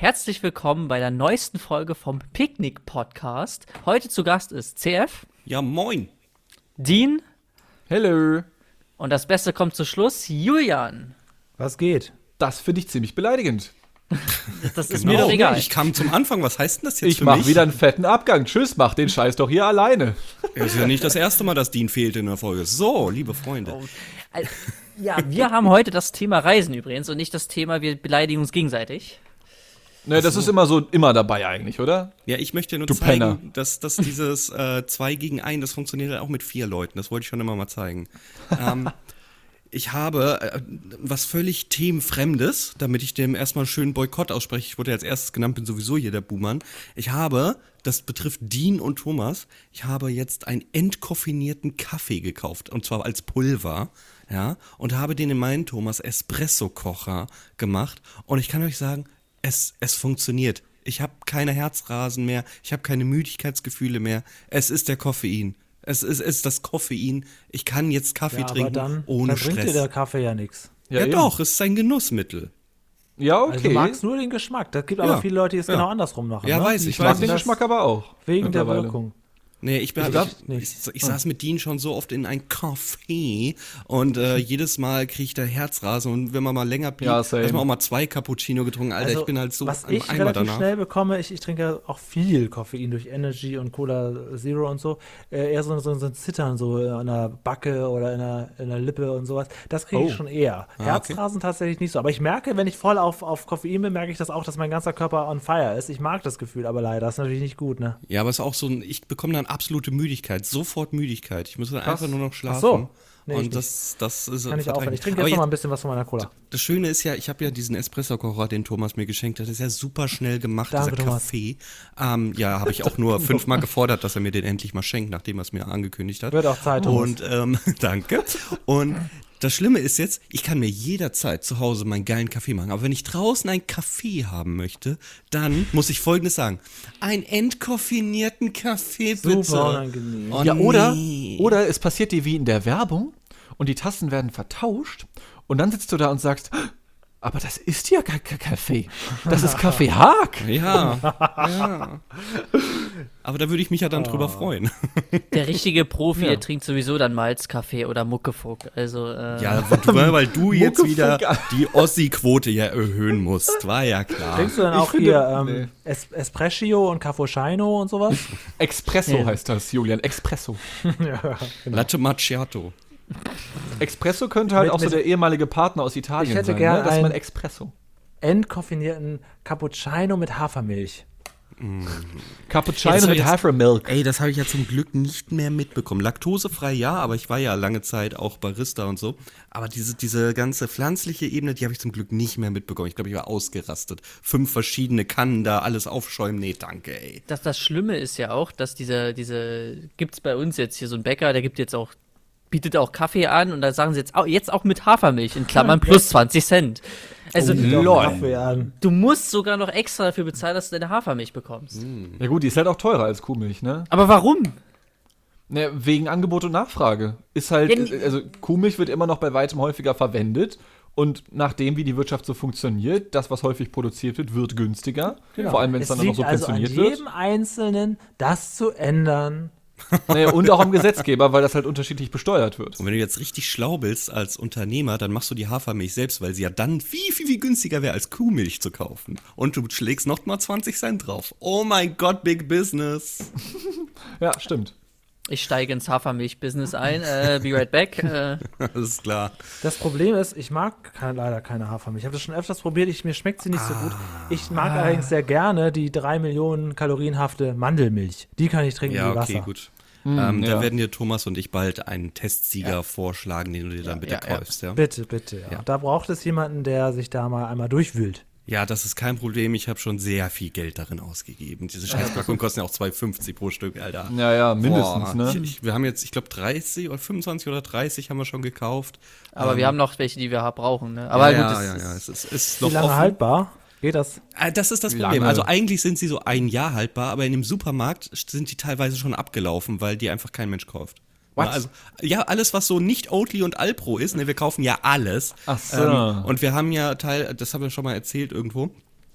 Herzlich willkommen bei der neuesten Folge vom Picknick-Podcast. Heute zu Gast ist CF. Ja, moin. Dean. Hello. Und das Beste kommt zu Schluss, Julian. Was geht? Das finde ich ziemlich beleidigend. Das ist mir doch egal. Ich kam zum Anfang. Was heißt denn das jetzt Ich für mach mich? wieder einen fetten Abgang. Tschüss, mach den Scheiß doch hier alleine. Es ist ja nicht das erste Mal, dass Dean fehlt in der Folge. So, liebe Freunde. Ja, wir haben heute das Thema Reisen übrigens und nicht das Thema, wir beleidigen uns gegenseitig. Ne, das ist immer dabei eigentlich, oder? Ja, ich möchte nur Du Penner. zeigen, dass dieses 2 gegen 1, das funktioniert halt auch mit 4 Leuten. Das wollte ich schon immer mal zeigen. Ich habe was völlig Themenfremdes, damit ich dem erstmal einen schönen Boykott ausspreche. Ich wurde ja als erstes genannt, bin sowieso hier der Buhmann. Ich habe, das betrifft Dean und Thomas, ich habe jetzt einen entkoffinierten Kaffee gekauft. Und zwar als Pulver, ja. Und habe den in meinen Thomas Espresso-Kocher gemacht. Und ich kann euch sagen, es funktioniert. Ich habe keine Herzrasen mehr, ich habe keine Müdigkeitsgefühle mehr. Es ist der Koffein. Es ist das Koffein. Ich kann jetzt Kaffee trinken ohne Stress. Dann bringt dir der Kaffee ja nichts. Ja eben. doch, es ist ein Genussmittel. Ja, okay. Also du magst nur den Geschmack. Das gibt aber viele Leute, die es genau andersrum machen. Ja, ne? weiß Ich mag den das Geschmack aber auch. Wegen der mittlerweile. Wirkung. Nee, ich saß mit Dean schon so oft in ein Café und jedes Mal kriege ich da Herzrasen und wenn man mal länger blieb, Ja, hat same. man auch mal 2 Cappuccino getrunken. Alter, Also, ich bin halt so was am ich Eimer relativ danach. schnell bekomme, ich trinke auch viel Koffein durch Energy und Cola Zero und so, eher so ein Zittern so an der Backe oder in der Lippe und sowas. Das kriege ich schon eher. okay. Herzrasen tatsächlich nicht so. Aber ich merke, wenn ich voll auf Koffein bin, merke ich das auch, dass mein ganzer Körper on fire ist. Ich mag das Gefühl, aber leider, das ist natürlich nicht gut, ne? Ja, aber es ist auch so ich bekomme dann absolute Müdigkeit, sofort Müdigkeit. Ich muss dann einfach nur noch schlafen. Ach so. Nee, ich und das ist Kann ich auch. Ich trinke Aber jetzt noch mal ein bisschen was von meiner Cola. Das Schöne ist ja, ich habe ja diesen Espresso-Kocher, den Thomas mir geschenkt hat. Das ist ja super schnell gemacht, Danke, dieser Thomas. Kaffee. Ja, habe ich auch nur 5-mal gefordert, dass er mir den endlich mal schenkt, nachdem er es mir angekündigt hat. Wird auch Zeit, Thomas. Und danke. Und das Schlimme ist jetzt, ich kann mir jederzeit zu Hause meinen geilen Kaffee machen. Aber wenn ich draußen einen Kaffee haben möchte, dann muss ich Folgendes sagen. Einen entkoffinierten Kaffee, bitte. Super unangenehm. Oh, Ja, nee. oder es passiert dir wie in der Werbung und die Tassen werden vertauscht und dann sitzt du da und sagst, aber das ist ja gar kein Kaffee. Das ist Kaffee Haag. Ja. Aber da würde ich mich ja dann drüber freuen. Der richtige Profi, Ja. der trinkt sowieso dann Malzkaffee oder Muckefuck. Also, Ja, weil du jetzt Muckefuck. wieder die Ossi-Quote ja erhöhen musst. War ja klar. Trinkst du dann Ich auch finde- hier Espresso und Cappuccino und sowas? Espresso Ja. heißt das, Julian. Espresso. Ja, genau. Latte Macchiato. Espresso könnte halt Mit- auch so mit- der ehemalige Partner aus Italien Ich hätte sein. gern Ne? Das ist ein- mein Espresso. Entkoffinierten Cappuccino mit Hafermilch. Cappuccino Jetzt- mit jetzt- Hafermilk. Ey, das habe ich ja zum Glück nicht mehr mitbekommen. Laktosefrei ja, aber ich war ja lange Zeit auch Barista und so. Aber diese ganze pflanzliche Ebene, die habe ich zum Glück nicht mehr mitbekommen. Ich glaube, ich war ausgerastet. 5 verschiedene Kannen da, alles aufschäumen. Nee, danke, ey. das Schlimme ist ja auch, dass gibt's bei uns jetzt hier so einen Bäcker, der bietet auch Kaffee an und da sagen sie jetzt auch mit Hafermilch, in Klammern plus 20 Cent. Also, lol. Kaffee an. du musst sogar noch extra dafür bezahlen, dass du deine Hafermilch bekommst. Ja gut, die ist halt auch teurer als Kuhmilch, ne? Aber warum? Ne, wegen Angebot und Nachfrage. Ist halt, Ja, also Kuhmilch wird immer noch bei weitem häufiger verwendet und nachdem, wie die Wirtschaft so funktioniert, das, was häufig produziert wird günstiger. Vor allem, wenn es dann auch noch so liegt also an pensioniert wird. jedem Einzelnen, das zu ändern. Naja, und auch am Gesetzgeber, weil das halt unterschiedlich besteuert wird. Und wenn du jetzt richtig schlau bist als Unternehmer, dann machst du die Hafermilch selbst, weil sie ja dann viel günstiger wäre, als Kuhmilch zu kaufen. Und du schlägst noch mal 20 Cent drauf. Oh mein Gott, Big Business. Ja, stimmt. Ich steige ins Hafermilch-Business ein, be right back. Das ist klar. Das Problem ist, ich mag leider keine Hafermilch. Ich habe das schon öfters probiert, mir schmeckt sie nicht so gut. Ich mag allerdings sehr gerne die 3 Millionen kalorienhafte Mandelmilch. Die kann ich trinken Ja, wie okay, Wasser. gut. ja. Da werden dir Thomas und ich bald einen Testsieger vorschlagen, den du dir dann bitte kaufst. Ja? Bitte, ja. Da braucht es jemanden, der sich da mal einmal durchwühlt. Ja, das ist kein Problem. Ich habe schon sehr viel Geld darin ausgegeben. Diese Scheißpackungen kosten ja auch 2,50 pro Stück, Alter. Ja, mindestens, Boah, ne? wir haben jetzt, ich glaube, 30 oder 25 oder 30 haben wir schon gekauft. Aber wir haben noch welche, die wir brauchen. Ne? Aber gut, das es ist Wie noch lange offen. haltbar? Geht das? Das ist das Wie Problem. lange? Also eigentlich sind sie so ein Jahr haltbar, aber in dem Supermarkt sind die teilweise schon abgelaufen, weil die einfach kein Mensch kauft. What? Ja, also, ja, alles, was so nicht Oatly und Alpro ist, ne, wir kaufen ja alles. Ach so. Und wir haben ja das haben wir schon mal erzählt irgendwo,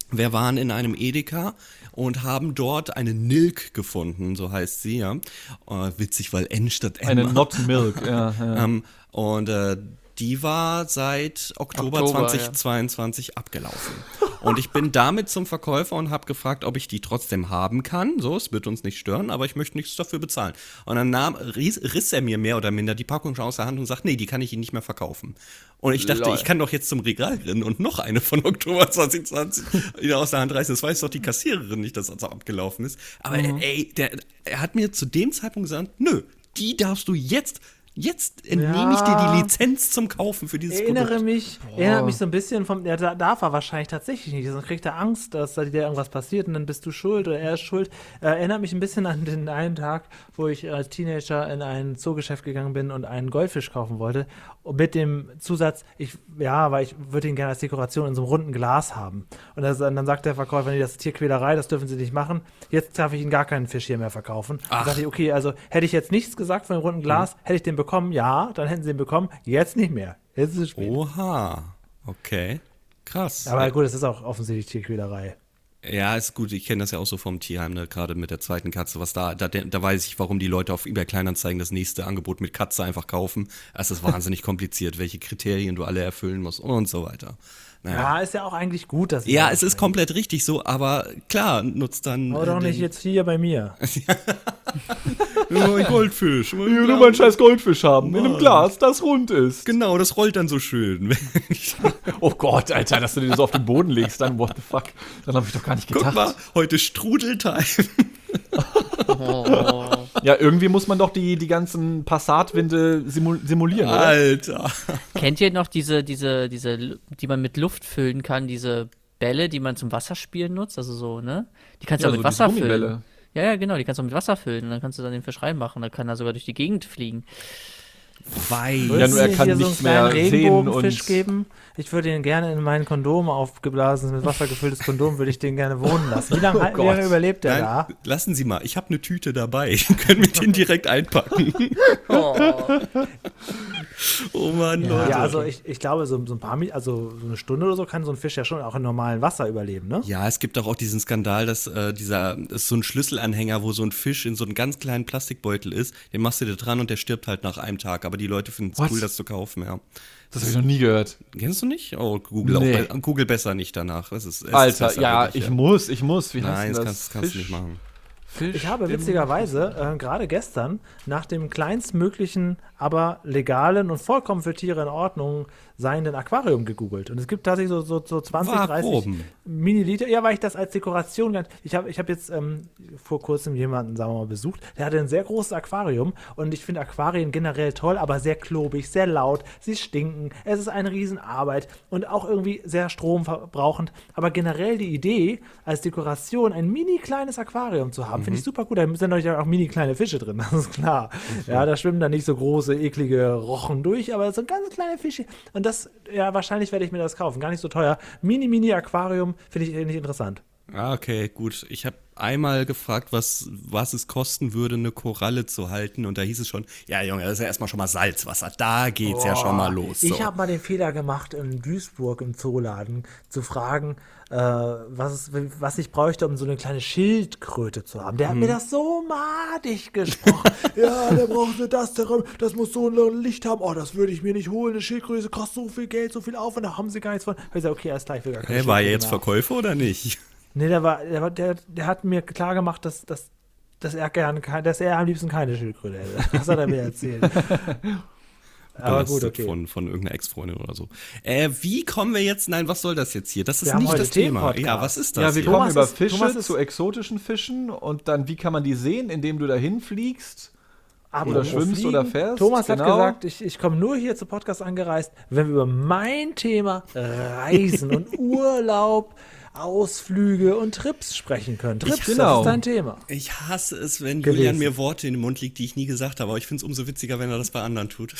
Wir waren in einem Edeka und haben dort eine Nilk gefunden, so heißt sie, ja. Witzig, weil N statt M. Eine Not Milk, ja. Und die war seit Oktober 2022 abgelaufen. Und ich bin damit zum Verkäufer und habe gefragt, ob ich die trotzdem haben kann. So, es wird uns nicht stören, aber ich möchte nichts dafür bezahlen. Und dann riss er mir mehr oder minder die Packung schon aus der Hand und sagt, nee, die kann ich Ihnen nicht mehr verkaufen. Und ich dachte, ich kann doch jetzt zum Regal rennen und noch eine von Oktober 2020 wieder aus der Hand reißen. Das weiß doch die Kassiererin nicht, dass das abgelaufen ist. Aber er hat mir zu dem Zeitpunkt gesagt, nö, die darfst du jetzt entnehme ich dir die Lizenz zum Kaufen für dieses Produkt. Erinnert mich so ein bisschen da darf er wahrscheinlich tatsächlich nicht, sonst kriegt er Angst, dass da dir irgendwas passiert und dann bist du schuld oder er ist schuld. Erinnert mich ein bisschen an den einen Tag, wo ich als Teenager in ein Zoogeschäft gegangen bin und einen Goldfisch kaufen wollte. Und mit dem Zusatz, weil ich würde ihn gerne als Dekoration in so einem runden Glas haben. Und dann sagt der Verkäufer, nee, das ist Tierquälerei, das dürfen Sie nicht machen. Jetzt darf ich Ihnen gar keinen Fisch hier mehr verkaufen. Dann dachte ich, okay, also hätte ich jetzt nichts gesagt von dem runden Glas, hätte ich den bekommen, ja, dann hätten Sie ihn bekommen, jetzt nicht mehr. Jetzt ist es spät. Oha, okay, krass. Aber gut, es ist auch offensichtlich Tierquälerei. Ja, ist gut, ich kenne das ja auch so vom Tierheim, ne? Gerade mit der zweiten Katze, was da weiß ich, warum die Leute auf eBay Kleinanzeigen das nächste Angebot mit Katze einfach kaufen. Es ist wahnsinnig kompliziert, welche Kriterien du alle erfüllen musst und so weiter. Naja. Ja, ist ja auch eigentlich gut, dass ja, es ist komplett richtig so, aber klar, nutzt dann. Aber doch nicht jetzt hier bei mir. Ja, ein Goldfisch. Ich will nur meinen scheiß Goldfisch haben, in einem Glas, das rund ist. Genau, das rollt dann so schön. Oh Gott, Alter, dass du den so auf den Boden legst, dann what the fuck. Dann habe ich doch gar nicht gedacht. Guck mal, heute Strudeltime. Ja, irgendwie muss man doch die ganzen Passatwinde simulieren, oder? Alter. Kennt ihr noch diese, die man mit Luft füllen kann, diese Bälle, die man zum Wasserspielen nutzt? Also so, ne? Die kannst du auch mit Wasser füllen. Ja, genau, die kannst du auch mit Wasser füllen und dann kannst du dann den Fisch reinmachen. Dann kann er sogar durch die Gegend fliegen. Ja, nur er kann nichts mehr sehen und geben. Ich würde ihn gerne in mein Kondom aufgeblasen, mit Wasser gefülltes Kondom, würde ich den gerne wohnen lassen. Wie lange überlebt er da? Lassen Sie mal, ich habe eine Tüte dabei. Können wir den direkt einpacken? Oh Mann, Leute. Ja, also ich glaube, so ein paar also so eine Stunde oder so kann so ein Fisch ja schon auch in normalem Wasser überleben, ne? Ja, es gibt auch diesen Skandal, dass ist so ein Schlüsselanhänger, wo so ein Fisch in so einem ganz kleinen Plastikbeutel ist, den machst du dir dran und der stirbt halt nach einem Tag. Aber die Leute finden es cool, das zu kaufen, ja. Das habe ich noch nie gehört. Kennst du nicht? Oh, Google besser nicht danach. Alter, ja, ich muss. Wie Nein, heißt das kannst du nicht machen. Fisch ich habe witzigerweise gerade gestern nach dem kleinstmöglichen, aber legalen und vollkommen für Tiere in Ordnung seienden Aquarium gegoogelt. Und es gibt tatsächlich so 20, 30 Milliliter. Ja, weil ich das als Dekoration ich hab jetzt vor kurzem jemanden, sagen wir mal, besucht, der hatte ein sehr großes Aquarium und ich finde Aquarien generell toll, aber sehr klobig, sehr laut, sie stinken, es ist eine Riesenarbeit und auch irgendwie sehr stromverbrauchend. Aber generell die Idee, als Dekoration ein mini kleines Aquarium zu haben, finde ich super gut. Da sind natürlich auch mini kleine Fische drin, das ist klar. Ja, da schwimmen dann nicht so große, eklige Rochen durch, aber so ganz kleine Fische. Und das, ja, wahrscheinlich werde ich mir das kaufen. Gar nicht so teuer. Mini-Aquarium finde ich nicht interessant. Ah, okay, gut. Ich habe einmal gefragt, was es kosten würde, eine Koralle zu halten. Und da hieß es schon, ja Junge, das ist ja erstmal schon mal Salzwasser. Da geht's ja schon mal los. So. Ich habe mal den Fehler gemacht, in Duisburg im Zooladen zu fragen, was ich bräuchte, um so eine kleine Schildkröte zu haben. Der hat mir das so madig gesprochen. Ja, der braucht nur das muss so ein Licht haben. Oh, das würde ich mir nicht holen. Eine Schildkröte kostet so viel Geld, so viel Aufwand, da haben sie gar nichts von. Ich gesagt, okay, alles gleich. War er jetzt Verkäufer oder nicht? Nee, der hat mir klar gemacht, dass er am liebsten keine Schildkröte hätte. Das hat er mir erzählt. Aber gut, okay. Von irgendeiner Ex-Freundin oder so. Wie kommen wir jetzt? Nein, was soll das jetzt hier? Das ist nicht das Thema. Ja, was ist das? Ja, wir kommen über Fische zu exotischen Fischen und dann, wie kann man die sehen, indem du dahin fliegst? Oder schwimmst oder fährst. Thomas hat gesagt, ich komme nur hier zu Podcast angereist, wenn wir über mein Thema Reisen und Urlaub, Ausflüge und Trips sprechen können. Trips, das ist dein Thema. Ich hasse es, wenn Julian mir Worte in den Mund legt, die ich nie gesagt habe, aber ich finde es umso witziger, wenn er das bei anderen tut.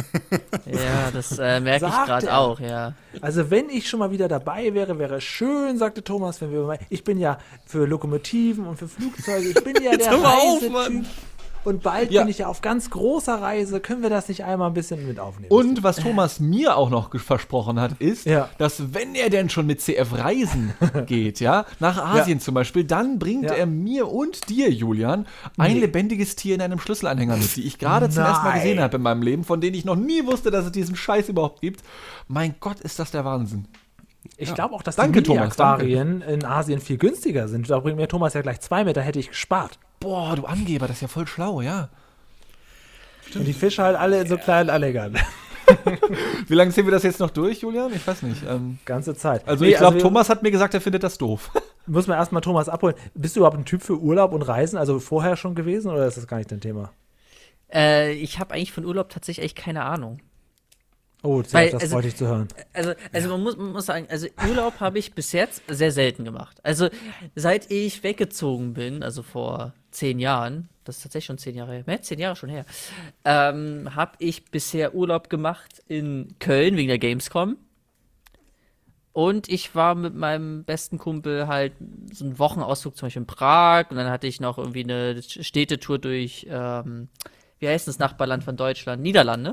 Ja, das merke ich gerade auch, ja. Also wenn ich schon mal wieder dabei wäre schön, sagte Thomas, wenn wir ich bin ja für Lokomotiven und für Flugzeuge, ich bin ja der Reisetyp. Und bald bin ich ja auf ganz großer Reise. Können wir das nicht einmal ein bisschen mit aufnehmen? Und was Thomas mir auch noch versprochen hat, ist, dass wenn er denn schon mit CF reisen geht, nach Asien zum Beispiel, dann bringt er mir und dir, Julian, ein lebendiges Tier in einem Schlüsselanhänger mit, die ich gerade zum ersten Mal gesehen habe in meinem Leben, von denen ich noch nie wusste, dass es diesen Scheiß überhaupt gibt. Mein Gott, ist das der Wahnsinn. Ich glaube auch, dass die Mini-Aquarien in Asien viel günstiger sind. Da bringt mir Thomas ja gleich 2 mit, da hätte ich gespart. Boah, du Angeber, das ist ja voll schlau, ja. Und die Fische halt alle in so kleinen Anhängern. Wie lange ziehen wir das jetzt noch durch, Julian? Ich weiß nicht. Ganze Zeit. Also ich glaube, Thomas hat mir gesagt, er findet das doof. Muss man erstmal Thomas abholen. Bist du überhaupt ein Typ für Urlaub und Reisen? Also vorher schon gewesen oder ist das gar nicht dein Thema? Ich habe eigentlich von Urlaub tatsächlich echt keine Ahnung. Oh, das wollte ich zu hören. Also man muss sagen, also Urlaub habe ich bis jetzt sehr selten gemacht. Also seit ich weggezogen bin, also vor 10 Jahren, das ist tatsächlich schon 10 Jahre her, 10 Jahre schon her, habe ich bisher Urlaub gemacht in Köln wegen der Gamescom. Und ich war mit meinem besten Kumpel halt so einen Wochenausflug zum Beispiel in Prag und dann hatte ich noch irgendwie eine Städtetour durch, wie heißt das Nachbarland von Deutschland? Niederlande.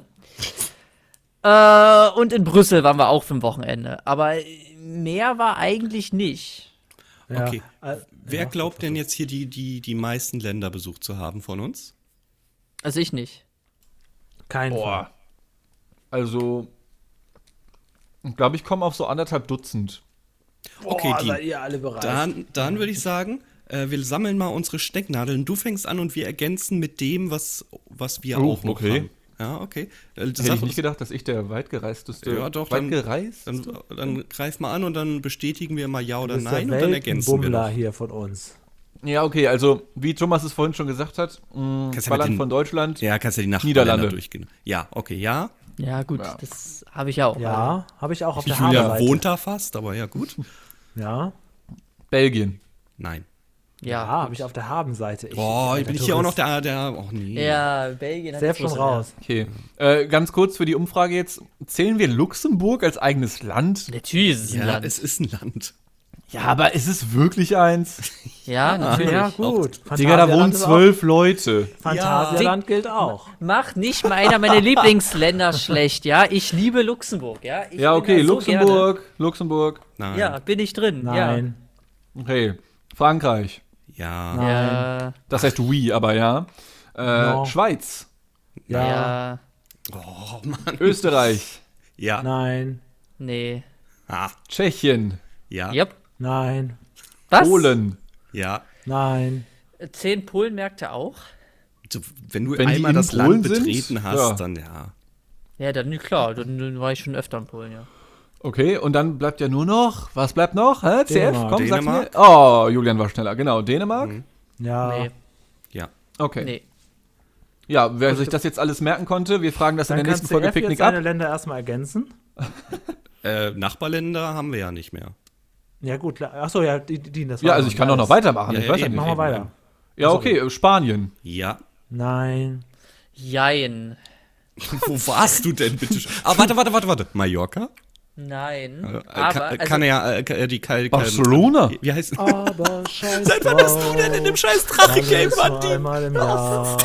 Und in Brüssel waren wir auch für ein Wochenende. Aber mehr war eigentlich nicht. Okay. Wer glaubt denn jetzt hier die meisten Länder besucht zu haben von uns? Also ich nicht. Kein Fall. Also, ich glaube, ich komme auf so 1,5 Dutzend. Okay, seid ihr alle bereit? Dann würde ich sagen, wir sammeln mal unsere Stecknadeln. Du fängst an und wir ergänzen mit dem, was wir auch noch haben. Ja, okay. Hätte ich nicht gedacht, dass ich der weitgereisteste Dann greif mal an und dann bestätigen wir mal ja oder nein und dann ergänzen wir noch. Hier von uns. Ja, okay, also wie Thomas es vorhin schon gesagt hat, Ballern von Deutschland, kannst du die Niederlande durchgehen. Ja, okay, ja. Ja, gut, das habe ich auch. Ja, habe ich auch auf der Julia Habenseite. wohnt da fast, aber ja, gut. Ja. Belgien. Nein. Ja, habe ich auf der Habenseite. Bin ich hier auch noch der oh nee. Ja, Belgien hat selbst schon raus. Okay. Ganz kurz für die Umfrage jetzt. Zählen wir Luxemburg als eigenes Land? Natürlich ist es ein Land. Es ist ein Land. Ja, aber ist es wirklich eins? Ja, natürlich. Ja, gut. Digga, da wohnen 12 Leute. Phantasialand gilt auch. Mach nicht mal einer meiner Lieblingsländer schlecht, ja? Ich liebe Luxemburg, ja? Ja, okay, Luxemburg. Nein. Ja, bin ich drin, Nein. ja. Okay, Frankreich. Ja. Nein. Ja. Das heißt oui, aber ja. No. Schweiz. Ja. Oh, Mann. Österreich. Ja. Nein. Nee. Tschechien. Ja. Yep. Nein. Was? Polen. Ja. Nein. 10 Polenmärkte auch? Wenn du Wenn die einmal in das Polen Land betreten sind, hast, dann ja. Ja, dann klar, dann war ich schon öfter in Polen, ja. Okay, und dann bleibt ja nur noch, was bleibt noch? Hä? CF, Dänemark. komm, sag's Dänemark. mir. Oh, Julian war schneller, genau. Dänemark? Ja. Nee. Ja. Okay. Nee. Ja, wer sich das jetzt alles merken konnte, wir fragen das in Dann der kann nächsten Folge CF Picknick jetzt seine ab. Länder erstmal ergänzen. Nachbarländer haben wir ja nicht mehr. Ja gut, achso, ja, die das war Ja, also ich kann doch noch weitermachen, Ja, ich weiß ja eben. nicht. Machen wir weiter. Ja, okay, Spanien. Ja. Nein. Jein. Wo warst du denn, bitte? Warte. Mallorca? Nein. Aber, Kann er die Barcelona? Wie heißt es? Aber scheiße. Seit wann bist du denn in dem scheiß Drachen-Game, Mann? Einmal im Jahr.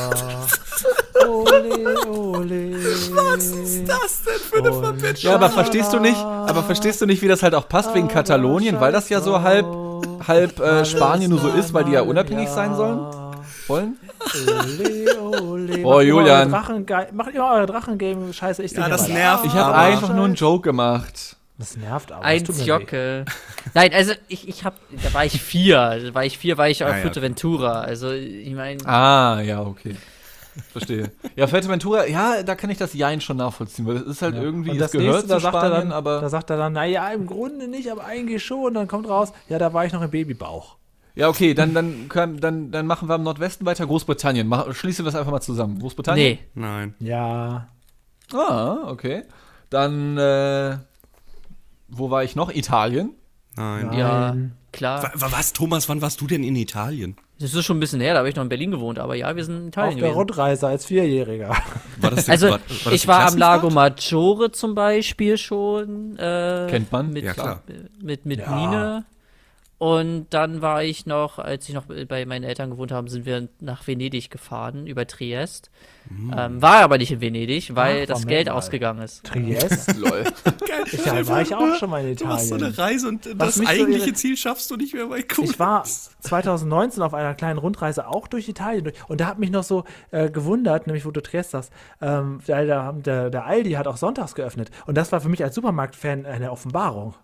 Ole, ole. Was ist das denn für eine Verbindung? Ja, aber verstehst du nicht, wie das halt auch passt wegen Katalonien, weil das ja so halb Spanien nur so ist, weil die ja unabhängig sein wollen? Ole, ole. Oh, Julian. Macht ihr eure Drachengame scheiße, ich Ja, das nervt. Ich habe einfach nur einen Joke gemacht. Das nervt aber. ein Jocke. Nein, also da war ich 4. War ich auf Fuerteventura. Also, ich meine. Ah, ja, okay. Verstehe. Ja, Fuerteventura, ja, da kann ich das Jein schon nachvollziehen, weil es ist halt irgendwie, und es das gehört nächste, zu Spanien, aber... Da sagt er dann, naja, im Grunde nicht, aber eigentlich schon. Und dann kommt raus, ja, da war ich noch im Babybauch. Ja, okay, dann machen wir am Nordwesten weiter, Großbritannien. Schließen wir es einfach mal zusammen. Großbritannien? Nee. Nein. Ja. Ah, okay. Dann, wo war ich noch? Italien? Nein. Ja, klar. Was, Thomas, wann warst du denn in Italien? Das ist schon ein bisschen her, da habe ich noch in Berlin gewohnt, aber ja, wir sind in Italien Auf der gewesen. Rundreise als 4-Jähriger. War das Also, das ich die war am Lago Klassenfahrt? Maggiore zum Beispiel schon. Kennt man? Mit, Ja, klar. Mit Ja. Mine. Und dann war ich noch, als ich noch bei meinen Eltern gewohnt habe, sind wir nach Venedig gefahren, über Triest. War aber nicht in Venedig, weil das Geld ausgegangen ist. Triest? Lol. Geil. Ja, war ich auch schon mal in Du machst so Italien. eine Reise und das eigentliche Ziel schaffst du nicht mehr bei Kuh. Ich war 2019 auf einer kleinen Rundreise auch durch Italien. Und da hat mich noch so gewundert, nämlich wo du Triest sagst, der Aldi hat auch sonntags geöffnet. Und das war für mich als Supermarktfan eine Offenbarung.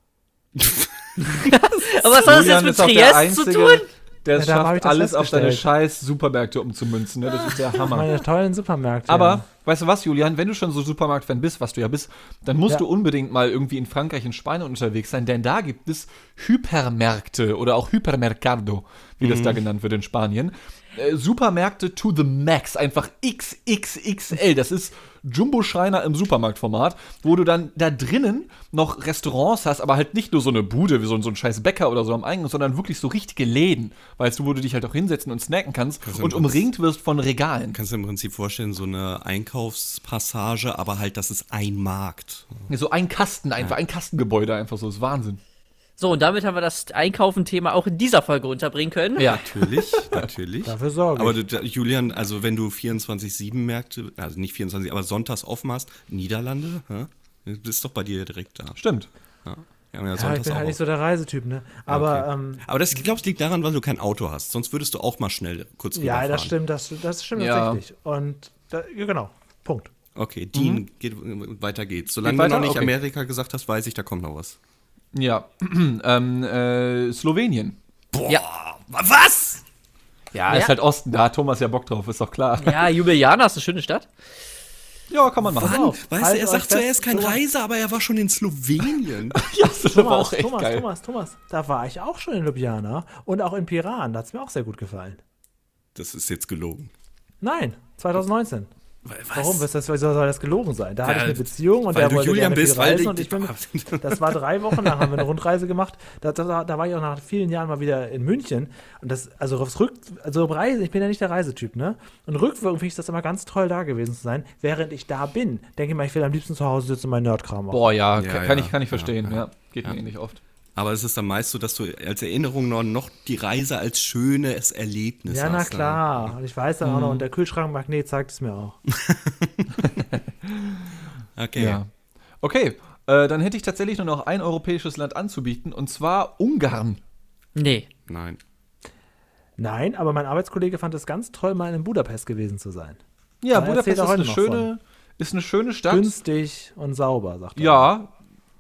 Aber was hat das jetzt mit Triest zu tun? Der Ja, da hab schafft ich das alles auf deine festgestellt. scheiß Supermärkte umzumünzen. Ne? Das ist der Hammer. Meine tollen Supermärkte. Aber, weißt du was, Julian, wenn du schon so Supermarktfan bist, was du ja bist, dann musst du unbedingt mal irgendwie in Frankreich, in Spanien unterwegs sein, denn da gibt es Hypermärkte oder auch Hypermercado, wie das da genannt wird in Spanien. Supermärkte to the max, einfach XXXL. Das ist Jumbo-Schreiner im Supermarktformat, wo du dann da drinnen noch Restaurants hast, aber halt nicht nur so eine Bude wie so ein scheiß Bäcker oder so am Eingang, sondern wirklich so richtige Läden, weißt du, wo du dich halt auch hinsetzen und snacken kannst und umringt wirst von Regalen. Kannst du im Prinzip vorstellen, so eine Einkaufspassage, aber halt, das ist ein Markt. So ein Kasten einfach, ein Kastengebäude einfach so, ist Wahnsinn. So, und damit haben wir das Einkaufen-Thema auch in dieser Folge unterbringen können. Ja. Natürlich. Dafür sorge Aber ich. Julian, also wenn du 24/7 Märkte, also nicht 24, aber sonntags offen hast, Niederlande, das ist doch bei dir direkt da. Stimmt. Ja, Ja, ich bin halt nicht so der Reisetyp, ne? Aber, okay. Aber das, ich glaube, es liegt daran, weil du kein Auto hast. Sonst würdest du auch mal schnell kurz rüberfahren. ja, das stimmt Ja. tatsächlich. Und, ja, genau, Punkt. Okay, Dean, weiter geht's. Solange du noch nicht Amerika gesagt hast, weiß ich, da kommt noch was. Ja. Slowenien. Boah, Ja. was? Ja, ist halt Osten, da hat Thomas ja Bock drauf, ist doch klar. Ja, Ljubljana ist eine schöne Stadt. Ja, kann man machen. Wann? auf, Weißt halt du, er euch sagt zwar, er fest, ist kein Thomas. Reiser, aber er war schon in Slowenien. Ja, das war auch echt geil. Thomas, da war ich auch schon in Ljubljana und auch in Piran, da hat es mir auch sehr gut gefallen. Das ist jetzt gelogen. Nein, 2019. Was? Warum? Wieso soll das gelogen sein? Da hatte ich eine Beziehung und weil der du wollte Julian gerne bist, viel weil reisen ich- und ich bin, das war 3 Wochen lang, haben wir eine Rundreise gemacht. Da war ich auch nach vielen Jahren mal wieder in München und das, also Reise, ich bin ja nicht der Reisetyp, ne? Und rückwirkend finde ich das immer ganz toll, da gewesen zu sein. Während ich da bin, denke ich mal, ich will am liebsten zu Hause sitzen und meinen Nerdkram machen. Boah, ja, Ja, kann ja. ich verstehen. Ja, Ja, geht ja. mir nicht oft. Aber es ist dann meist so, dass du als Erinnerung noch die Reise als schönes Erlebnis Ja, hast. na klar. Und ich weiß dann auch noch, und der Kühlschrankmagnet zeigt es mir auch. Okay. Ja. Okay, dann hätte ich tatsächlich nur noch ein europäisches Land anzubieten, und zwar Ungarn. Nee. Nein. Nein, aber mein Arbeitskollege fand es ganz toll, mal in Budapest gewesen zu sein. Ja, Da Budapest erzählt er heute noch ist eine schöne Stadt. Günstig und sauber, sagt er. Ja.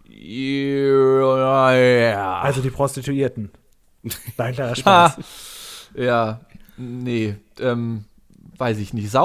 Ja. Also die Prostituierten. Dein kleiner Spaß. Ja, nee, weiß ich nicht.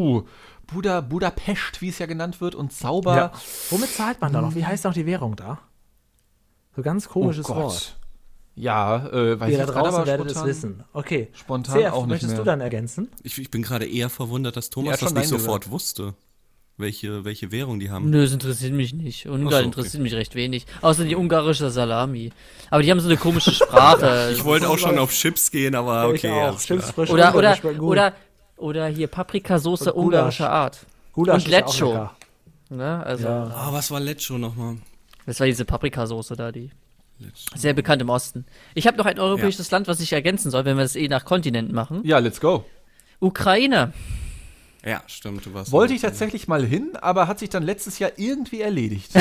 Budapest, wie es ja genannt wird, und sauber. Ja. Womit zahlt man da noch? Wie heißt auch die Währung da? So ganz komisches Oh Gott. Wort. Ja, weiß Ihr ich da gerade, draußen aber werdet es spontan- wissen. Okay. Spontan CF, auch nicht möchtest mehr. du dann ergänzen? Ich bin gerade eher verwundert, dass Ja, Thomas hat das schon nicht Nein sofort wusste. Welche Währung die haben. Nö, es interessiert mich nicht. Ungarn Ach so, okay. interessiert mich recht wenig. Außer die ungarische Salami. Aber die haben so eine komische Sprache. Ich wollte auch schon auf Chips gehen, aber okay. Ich auch. alles klar. Chips frisch oder, Ungarisch schmeckt gut. oder hier Paprikasauce Und Gulasch. ungarischer Art. Gulasch und ist ja auch Lecho. lecker. Ne? Also, Ja. Ah, was war Lecho nochmal? das war diese Paprikasauce da, die sehr bekannt im Osten. Ich habe noch ein europäisches Land, was ich ergänzen soll, wenn wir das nach Kontinenten machen. Ja, let's go. Ukraine. Ja, stimmt. Du warst Wollte ich tatsächlich mal hin, aber hat sich dann letztes Jahr irgendwie erledigt.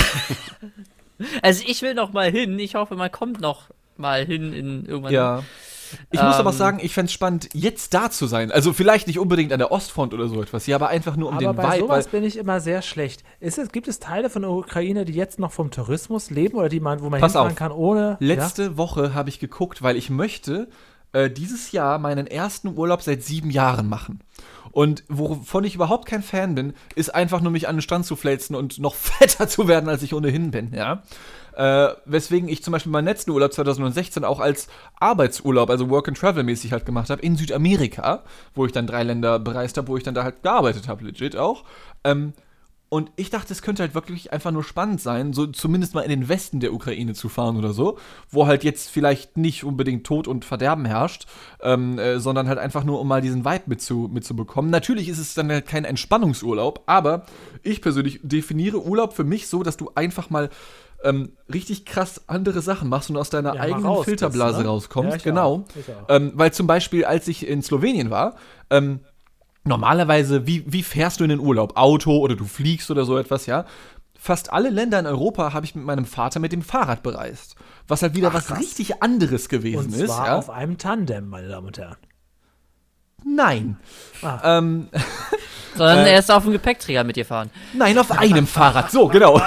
Also ich will noch mal hin. Ich hoffe, man kommt noch mal hin in irgendwann. Ja. Ich muss aber auch sagen, ich fände es spannend, jetzt da zu sein. Also vielleicht nicht unbedingt an der Ostfront oder so etwas, ja, aber einfach nur um Aber den bei Vibe. sowas bin ich immer sehr schlecht. Gibt es Teile von der Ukraine, die jetzt noch vom Tourismus leben oder wo man Pass hinfahren auf. kann ohne... Letzte Woche habe ich geguckt, weil ich möchte dieses Jahr meinen ersten Urlaub seit 7 Jahren machen. Und wovon ich überhaupt kein Fan bin, ist einfach nur mich an den Strand zu fläzen und noch fetter zu werden, als ich ohnehin bin, ja. Weswegen ich zum Beispiel meinen letzten Urlaub 2016 auch als Arbeitsurlaub, also Work-and-Travel-mäßig halt gemacht habe, in Südamerika, wo ich dann 3 Länder bereist habe, wo ich dann da halt gearbeitet habe, legit auch. Und ich dachte, es könnte halt wirklich einfach nur spannend sein, so zumindest mal in den Westen der Ukraine zu fahren oder so, wo halt jetzt vielleicht nicht unbedingt Tod und Verderben herrscht, sondern halt einfach nur, um mal diesen Vibe mitzubekommen. Natürlich ist es dann halt kein Entspannungsurlaub, aber ich persönlich definiere Urlaub für mich so, dass du einfach mal richtig krass andere Sachen machst und aus deiner eigenen Filterblase rauskommst. Ja, genau. Weil zum Beispiel, als ich in Slowenien war, normalerweise, wie fährst du in den Urlaub? Auto oder du fliegst oder so etwas, ja? Fast alle Länder in Europa habe ich mit meinem Vater mit dem Fahrrad bereist. Was halt wieder was richtig anderes gewesen ist. Und zwar auf einem Tandem, meine Damen und Herren. Nein. Sondern er ist auf dem Gepäckträger mit dir fahren. Nein, auf einem Fahrrad. So, genau.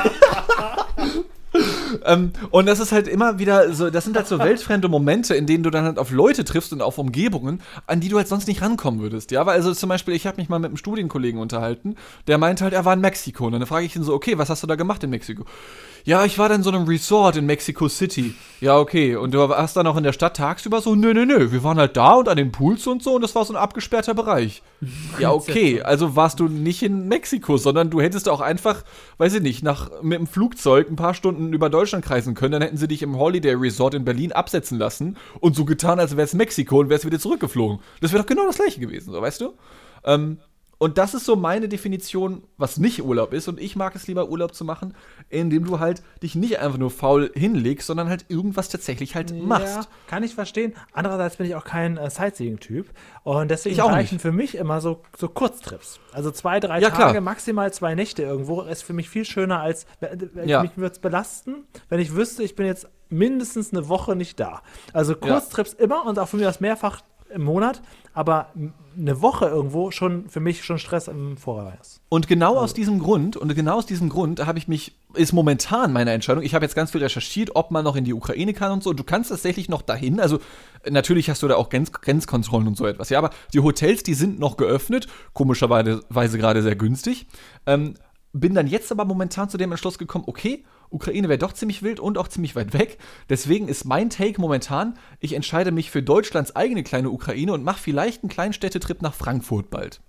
Und das ist halt immer wieder so, das sind halt so weltfremde Momente, in denen du dann halt auf Leute triffst und auf Umgebungen, an die du halt sonst nicht rankommen würdest, ja, weil also zum Beispiel, ich habe mich mal mit einem Studienkollegen unterhalten, der meinte halt, er war in Mexiko und dann frage ich ihn so, okay, was hast du da gemacht in Mexiko? Ja, ich war dann in so einem Resort in Mexico City. Ja, okay, und du warst dann auch in der Stadt tagsüber so, nö, wir waren halt da und an den Pools und so und das war so ein abgesperrter Bereich. Ja, okay, also warst du nicht in Mexiko, sondern du hättest auch einfach, weiß ich nicht, mit dem Flugzeug ein paar Stunden über Deutschland kreisen können, dann hätten sie dich im Holiday Resort in Berlin absetzen lassen und so getan, als wäre es Mexiko und wärst wieder zurückgeflogen. Das wäre doch genau das Gleiche gewesen, so, weißt du? Und das ist so meine Definition, was nicht Urlaub ist. Und ich mag es lieber, Urlaub zu machen, indem du halt dich nicht einfach nur faul hinlegst, sondern halt irgendwas tatsächlich halt machst. Ja, kann ich verstehen. Andererseits bin ich auch kein Sightseeing-Typ. Und deswegen reichen für mich immer so Kurztrips. Also 2, 3 Tage, klar. Maximal 2 Nächte irgendwo ist für mich viel schöner, als mich würde es belasten, wenn ich wüsste, ich bin jetzt mindestens eine Woche nicht da. Also Kurztrips immer und auch für mich das mehrfach im Monat, aber eine Woche irgendwo schon für mich schon Stress im Voraus. Und genau aus diesem Grund ist momentan meine Entscheidung, ich habe jetzt ganz viel recherchiert, ob man noch in die Ukraine kann und so, und du kannst tatsächlich noch dahin, also natürlich hast du da auch Grenzkontrollen und so etwas, ja, aber die Hotels, die sind noch geöffnet, komischerweise gerade sehr günstig, bin dann jetzt aber momentan zu dem Entschluss gekommen, okay, Ukraine wäre doch ziemlich wild und auch ziemlich weit weg. Deswegen ist mein Take momentan, ich entscheide mich für Deutschlands eigene kleine Ukraine und mache vielleicht einen kleinen Städtetrip nach Frankfurt bald.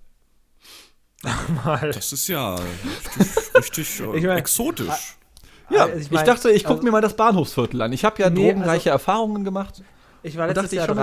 Das ist ja richtig exotisch. Ja, ich dachte, ich gucke mir mal das Bahnhofsviertel an. Ich habe ja drogenreiche Erfahrungen gemacht. Ich war letztes Jahr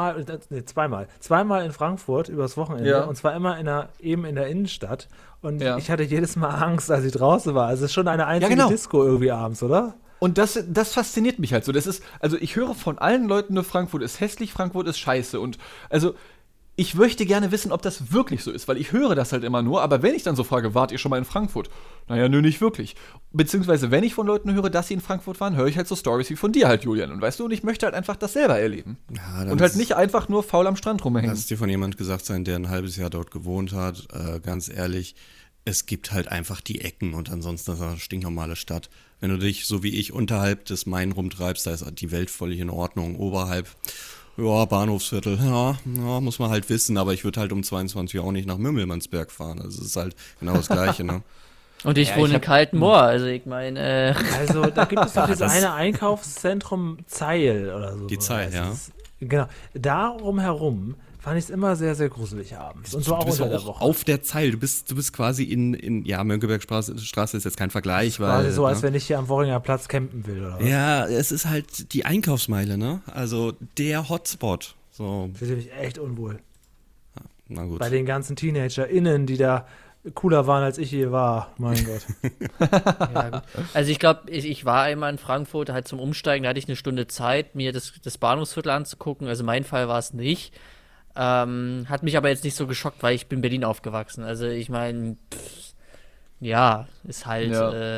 zweimal in Frankfurt übers Wochenende und zwar immer in der Innenstadt und ich hatte jedes Mal Angst, als ich draußen war. Also es ist schon eine einzige Disco irgendwie abends, oder? Und das fasziniert mich halt so. Also ich höre von allen Leuten nur, Frankfurt ist hässlich, Frankfurt ist scheiße und also ich möchte gerne wissen, ob das wirklich so ist, weil ich höre das halt immer nur, aber wenn ich dann so frage, wart ihr schon mal in Frankfurt? Naja, nö, nicht wirklich. Beziehungsweise, wenn ich von Leuten höre, dass sie in Frankfurt waren, höre ich halt so Stories wie von dir halt, Julian. Und weißt du, und ich möchte halt einfach das selber erleben. Ja, und halt nicht einfach nur faul am Strand rumhängen. Lass es dir von jemand gesagt sein, der ein halbes Jahr dort gewohnt hat. Ganz ehrlich, es gibt halt einfach die Ecken und ansonsten ist das eine stinknormale Stadt. Wenn du dich, so wie ich, unterhalb des Main rumtreibst, da ist die Welt völlig in Ordnung. Oberhalb, ja, Bahnhofsviertel, ja, muss man halt wissen, aber ich würde halt um 22 Uhr auch nicht nach Mümmelmannsberg fahren. Also es ist halt genau das Gleiche, ne? Und ich wohne in Kaltenmoor, also ich meine. Also da gibt es doch dieses eine Einkaufszentrum Zeil oder so. Die Zeil, ja. Genau. Darum herum fand ich es immer sehr, sehr gruselig abends. Und zwar auch unter der Woche. Auf der Zeil. Du bist quasi in Mönckebergstraße ist jetzt kein Vergleich. Weil, quasi so, als wenn ich hier am Worringer Platz campen will, oder was? Ja, es ist halt die Einkaufsmeile, ne? Also der Hotspot. So. Ich fühle mich echt unwohl. Ja, na gut. Bei den ganzen TeenagerInnen, die da cooler waren, als ich je war. Mein Gott. Ja, gut. Also ich glaube, ich war einmal in Frankfurt, halt zum Umsteigen, da hatte ich eine Stunde Zeit, mir das Bahnhofsviertel anzugucken. Also mein Fall war es nicht. Hat mich aber jetzt nicht so geschockt, weil ich bin in Berlin aufgewachsen. Also ich meine, ja, ist halt,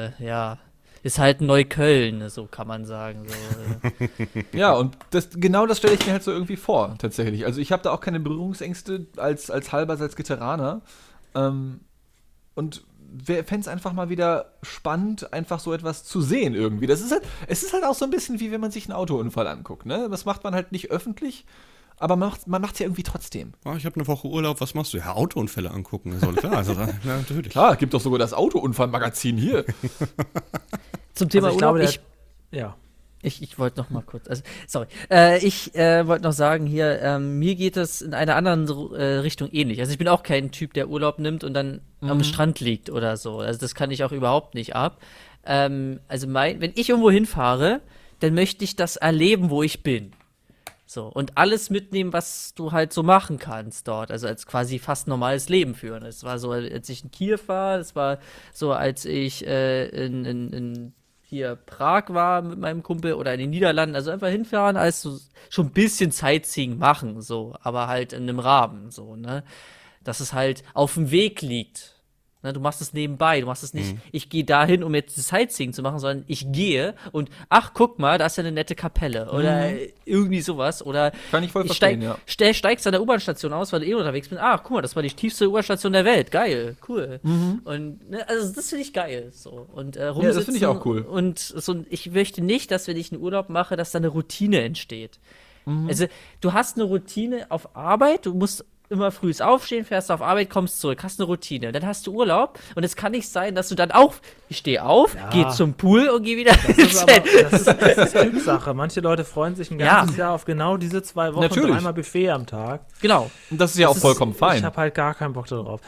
ist halt Neukölln, so kann man sagen. So. Ja, und genau das stelle ich mir halt so irgendwie vor, tatsächlich. Also ich habe da auch keine Berührungsängste als halber Salzgitteraner. Und fände es einfach mal wieder spannend, einfach so etwas zu sehen irgendwie. Es ist halt auch so ein bisschen wie wenn man sich einen Autounfall anguckt, ne? Das macht man halt nicht öffentlich, aber man macht es ja irgendwie trotzdem. Oh, ich habe eine Woche Urlaub, was machst du? Ja, Autounfälle angucken. Also, klar, natürlich. Klar, gibt doch sogar das Autounfallmagazin hier. Zum Thema also Urlaub, ja. Ich wollte noch mal kurz, ich wollte noch sagen hier, mir geht es in einer anderen Richtung ähnlich. Also ich bin auch kein Typ, der Urlaub nimmt und dann am Strand liegt oder so. Also das kann ich auch überhaupt nicht ab. Wenn ich irgendwo hinfahre, dann möchte ich das erleben, wo ich bin. So, und alles mitnehmen, was du halt so machen kannst dort. Also als quasi fast normales Leben führen. Es war so, als ich in Kiew war, es war so, als ich in hier Prag war mit meinem Kumpel oder in den Niederlanden, also einfach hinfahren, als so schon ein bisschen Sightseeing machen, so, aber halt in einem Rahmen, so, ne? Dass es halt auf dem Weg liegt. Ne, du machst es nebenbei, du machst es nicht, ich gehe dahin, um jetzt Sightseeing zu machen, sondern ich gehe und, ach, guck mal, da ist ja eine nette Kapelle oder irgendwie sowas. Oder kann ich voll verstehen, ja. Steigst an der U-Bahn-Station aus, weil du unterwegs bist. Ach, guck mal, das war die tiefste U-Bahn-Station der Welt. Geil, cool. Und ne, also das finde ich geil. So. Und rumsitzen, ja, das finde ich auch cool. Und so, ich möchte nicht, dass wenn ich einen Urlaub mache, dass da eine Routine entsteht. Also du hast eine Routine auf Arbeit, du musst immer früh aufstehen, fährst auf Arbeit, kommst zurück, hast eine Routine. Dann hast du Urlaub und es kann nicht sein, dass du dann auch, ich stehe auf, gehe zum Pool und gehe wieder ins Bett. Das ist Typsache. Manche Leute freuen sich ein ganzes Jahr auf genau diese 2 Wochen, natürlich. 3-mal Buffet am Tag. Genau. Und das ist ja auch vollkommen fein. Ich habe halt gar keinen Bock darauf.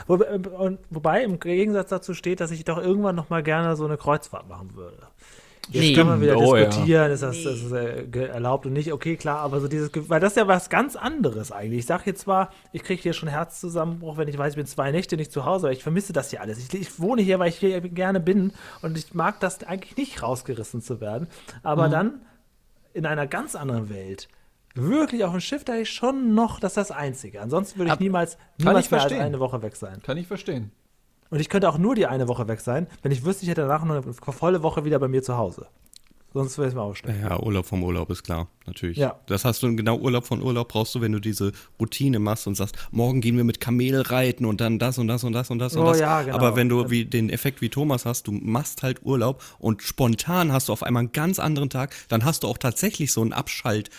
Wobei im Gegensatz dazu steht, dass ich doch irgendwann noch mal gerne so eine Kreuzfahrt machen würde. Jetzt kann man wieder diskutieren, ist das erlaubt und nicht, okay, klar, aber so dieses, weil das ist ja was ganz anderes eigentlich. Ich sage jetzt zwar, ich kriege hier schon Herzzusammenbruch, wenn ich weiß, ich bin 2 Nächte nicht zu Hause, aber ich vermisse das hier alles. Ich wohne hier, weil ich hier gerne bin und ich mag das eigentlich nicht, rausgerissen zu werden. Aber dann in einer ganz anderen Welt, wirklich auf dem Schiff, da ist schon noch, das ist das Einzige. Ansonsten würde ich niemals mehr als eine Woche weg sein. Kann ich verstehen. Und ich könnte auch nur die eine Woche weg sein, wenn ich wüsste, ich hätte danach noch eine volle Woche wieder bei mir zu Hause. Sonst wäre es mir auch schnell. Ja, Urlaub vom Urlaub ist klar, natürlich. Ja. Das hast du genau, Urlaub von Urlaub brauchst du, wenn du diese Routine machst und sagst, morgen gehen wir mit Kamel reiten und dann das und das und das und das und das. Ja, genau. Aber wenn du den Effekt wie Thomas hast, du machst halt Urlaub und spontan hast du auf einmal einen ganz anderen Tag, dann hast du auch tatsächlich so einen Abschalt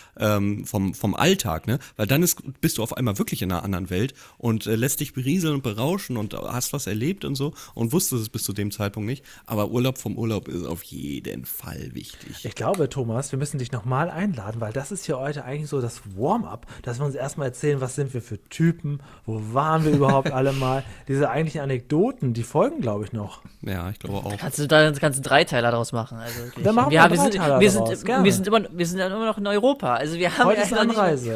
vom Alltag, ne? Weil dann bist du auf einmal wirklich in einer anderen Welt und lässt dich berieseln und berauschen und hast was erlebt und so und wusstest es bis zu dem Zeitpunkt nicht. Aber Urlaub vom Urlaub ist auf jeden Fall wichtig. Ich glaube, Thomas, wir müssen dich nochmal einladen, weil das ist hier heute eigentlich so das Warm-up, dass wir uns erstmal erzählen, was sind wir für Typen, wo waren wir überhaupt alle mal. Diese eigentlichen Anekdoten, die folgen, glaube ich, noch. Ja, ich glaube auch. Kannst du da einen ganzen Dreiteiler draus machen. Also dann machen wir wir sind immer noch in Europa. Also wir haben heute ist Anreise.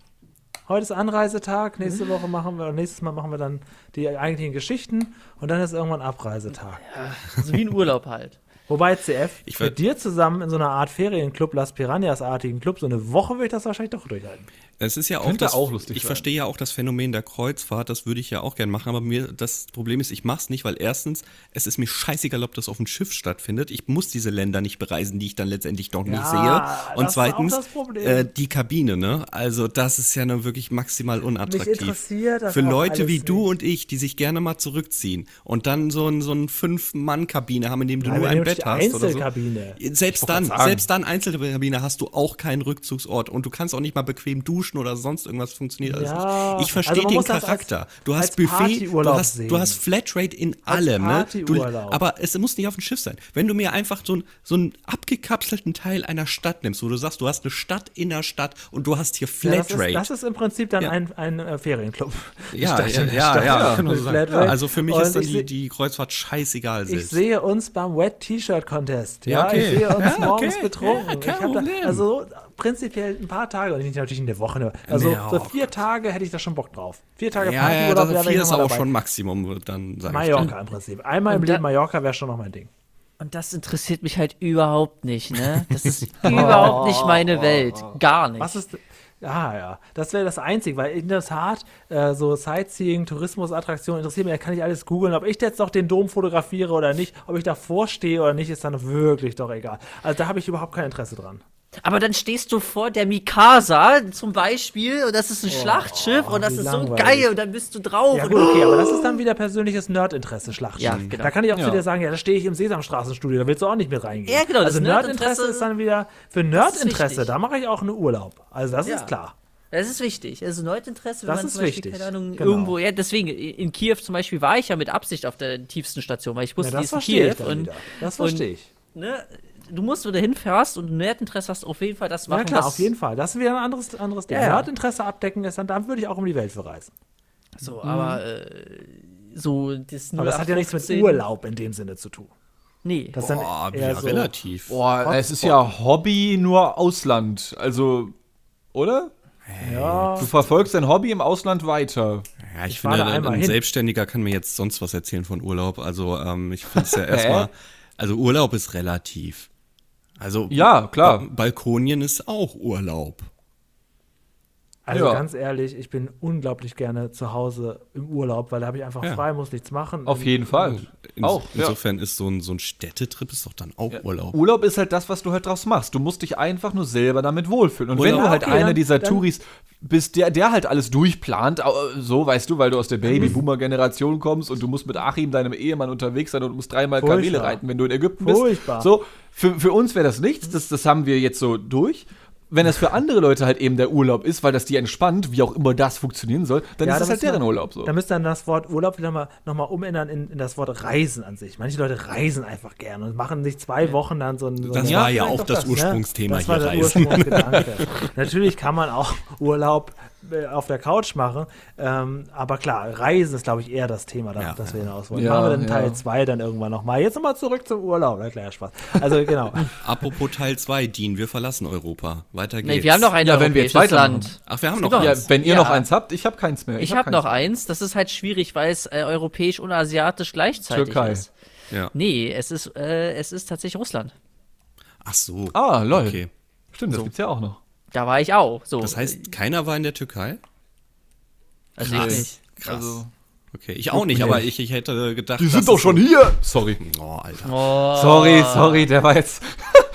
Heute ist Anreisetag, nächstes Mal machen wir dann die eigentlichen Geschichten und dann ist irgendwann Abreisetag. Ja, so wie ein Urlaub halt. Wobei, CF, mit dir zusammen in so einer Art Ferienclub, Las Piranhas-artigen Club, so eine Woche würde ich das wahrscheinlich doch durchhalten. Es ist ja auch lustig. Ich verstehe ja auch das Phänomen der Kreuzfahrt, das würde ich ja auch gerne machen, aber das Problem ist, ich mach's nicht, weil erstens, es ist mir scheißegal, ob das auf dem Schiff stattfindet. Ich muss diese Länder nicht bereisen, die ich dann letztendlich doch nicht sehe. Und zweitens, die Kabine, ne? Also das ist ja nur wirklich maximal unattraktiv. Mich interessiert das für Leute wie nicht. du und ich, die sich gerne mal zurückziehen und dann so eine 5-Mann-Kabine haben, in dem du nur ein Bett hast oder so. Selbst dann Einzelkabine hast du auch keinen Rückzugsort und du kannst auch nicht mal bequem duschen oder sonst irgendwas, funktioniert alles nicht. Ich verstehe den Charakter. Du hast Buffet, du hast Flatrate in allem, ne? Aber es muss nicht auf dem Schiff sein. Wenn du mir einfach so einen abgekapselten Teil einer Stadt nimmst, wo du sagst, du hast eine Stadt in der Stadt und du hast hier Flatrate. Das ist im Prinzip dann ein Ferienclub. Ja. Also für mich ist dann die Kreuzfahrt scheißegal. Ich sehe uns beim Wet T-Shirt Contest. Ja, okay. Ich sehe uns morgens betrunken. Also prinzipiell ein paar Tage, und nicht natürlich in der Woche. Also so 4 Tage hätte ich da schon Bock drauf. 4 Tage Partyurlaub. Ja, 4 ist auch schon Maximum, dann sage ich. Mallorca im Prinzip. Einmal im Leben Mallorca wäre schon noch mein Ding. Und das interessiert mich halt überhaupt nicht, ne? Das ist überhaupt nicht meine Welt. Gar nicht. Was ist... Ja, das wäre das Einzige, weil in der Tat so Sightseeing, Tourismusattraktionen interessiert mich, da kann ich alles googeln, ob ich jetzt noch den Dom fotografiere oder nicht, ob ich davor stehe oder nicht, ist dann wirklich doch egal. Also da habe ich überhaupt kein Interesse dran. Aber dann stehst du vor der Mikasa zum Beispiel und das ist ein Schlachtschiff und das ist so geil und dann bist du drauf. Ja gut, okay, aber das ist dann wieder persönliches Nerdinteresse, Schlachtschiff. Ja, genau. Da kann ich auch zu dir sagen, ja, da stehe ich im Sesamstraßenstudio, da willst du auch nicht mit reingehen. Ja, genau. Also Nerdinteresse ist dann wieder, für Nerdinteresse, da mache ich auch einen Urlaub. Also das ist klar. Das ist wichtig. Also Nerdinteresse, wenn das man ist zum Beispiel, wichtig. keine Ahnung, Genau. irgendwo, ja, deswegen, in Kiew zum Beispiel war ich ja mit Absicht auf der tiefsten Station, weil ich wusste, die ist in Kiew. Das verstehe ich. Ne, du musst, wenn du hinfährst und Nerdinteresse hast, auf jeden Fall das machen. Ja klar, auf jeden Fall. Das ist wieder ein anderes Ding. Ja. Nerdinteresse abdecken ist dann würde ich auch um die Welt verreisen. So, aber so das Aber das hat ja nichts mit Urlaub in dem Sinne zu tun. Nee. Das ist dann eher so relativ. Es ist ja Hobby nur Ausland. Also, oder? Ja. Du verfolgst dein Hobby im Ausland weiter. Ja, ich finde, ein Selbstständiger kann mir jetzt sonst was erzählen von Urlaub. Also, ich finde es ja erstmal, also Urlaub ist relativ. Also, ja, klar. Balkonien ist auch Urlaub. Also ganz ehrlich, ich bin unglaublich gerne zu Hause im Urlaub, weil da habe ich einfach frei, muss nichts machen. Auf jeden Fall. Insofern ist so ein Städtetrip ist doch dann auch Urlaub. Urlaub ist halt das, was du halt draus machst. Du musst dich einfach nur selber damit wohlfühlen. Und wenn du halt einer dieser Touris bist, der halt alles durchplant, so, weißt du, weil du aus der Baby-Boomer-Generation kommst und du musst mit Achim, deinem Ehemann, unterwegs sein und musst 3-mal Kamele reiten, wenn du in Ägypten bist. Furchtbar. So, für uns wäre das nichts, das haben wir jetzt so durch. Wenn das für andere Leute halt eben der Urlaub ist, weil das die entspannt, wie auch immer das funktionieren soll, dann ist das halt deren Urlaub so. Da müsst ihr dann das Wort Urlaub wieder nochmal umändern in das Wort Reisen an sich. Manche Leute reisen einfach gerne und machen sich 2 Wochen dann so ein... Das war ja auch das Ursprungsthema hier, Reisen. Natürlich kann man auch Urlaub auf der Couch machen, aber klar, Reisen ist, glaube ich, eher das Thema, das wir hinaus wollen. Machen wir dann Teil 2 dann irgendwann nochmal. Jetzt nochmal zurück zum Urlaub. Na klar, Spaß. Also genau. Apropos Teil 2, Dean, wir verlassen Europa. Weiter geht's. Nee, wir haben noch ein europäisches Land. Ach, wir haben noch eins. Wenn ihr noch eins habt, ich habe keins mehr. Ich habe noch eins. Das ist halt schwierig, weil es europäisch und asiatisch gleichzeitig Türkei. ist. Ja. Nee, es ist tatsächlich Russland. Ach so. Ah, lol. Okay. Stimmt, das gibt's ja auch noch. Da war ich auch. So. Das heißt, keiner war in der Türkei? Also ich nicht. Krass. Also, okay, ich auch nicht, aber ich hätte gedacht, die sind doch schon hier! Sorry. Oh, Alter. Oh. Sorry, der war jetzt...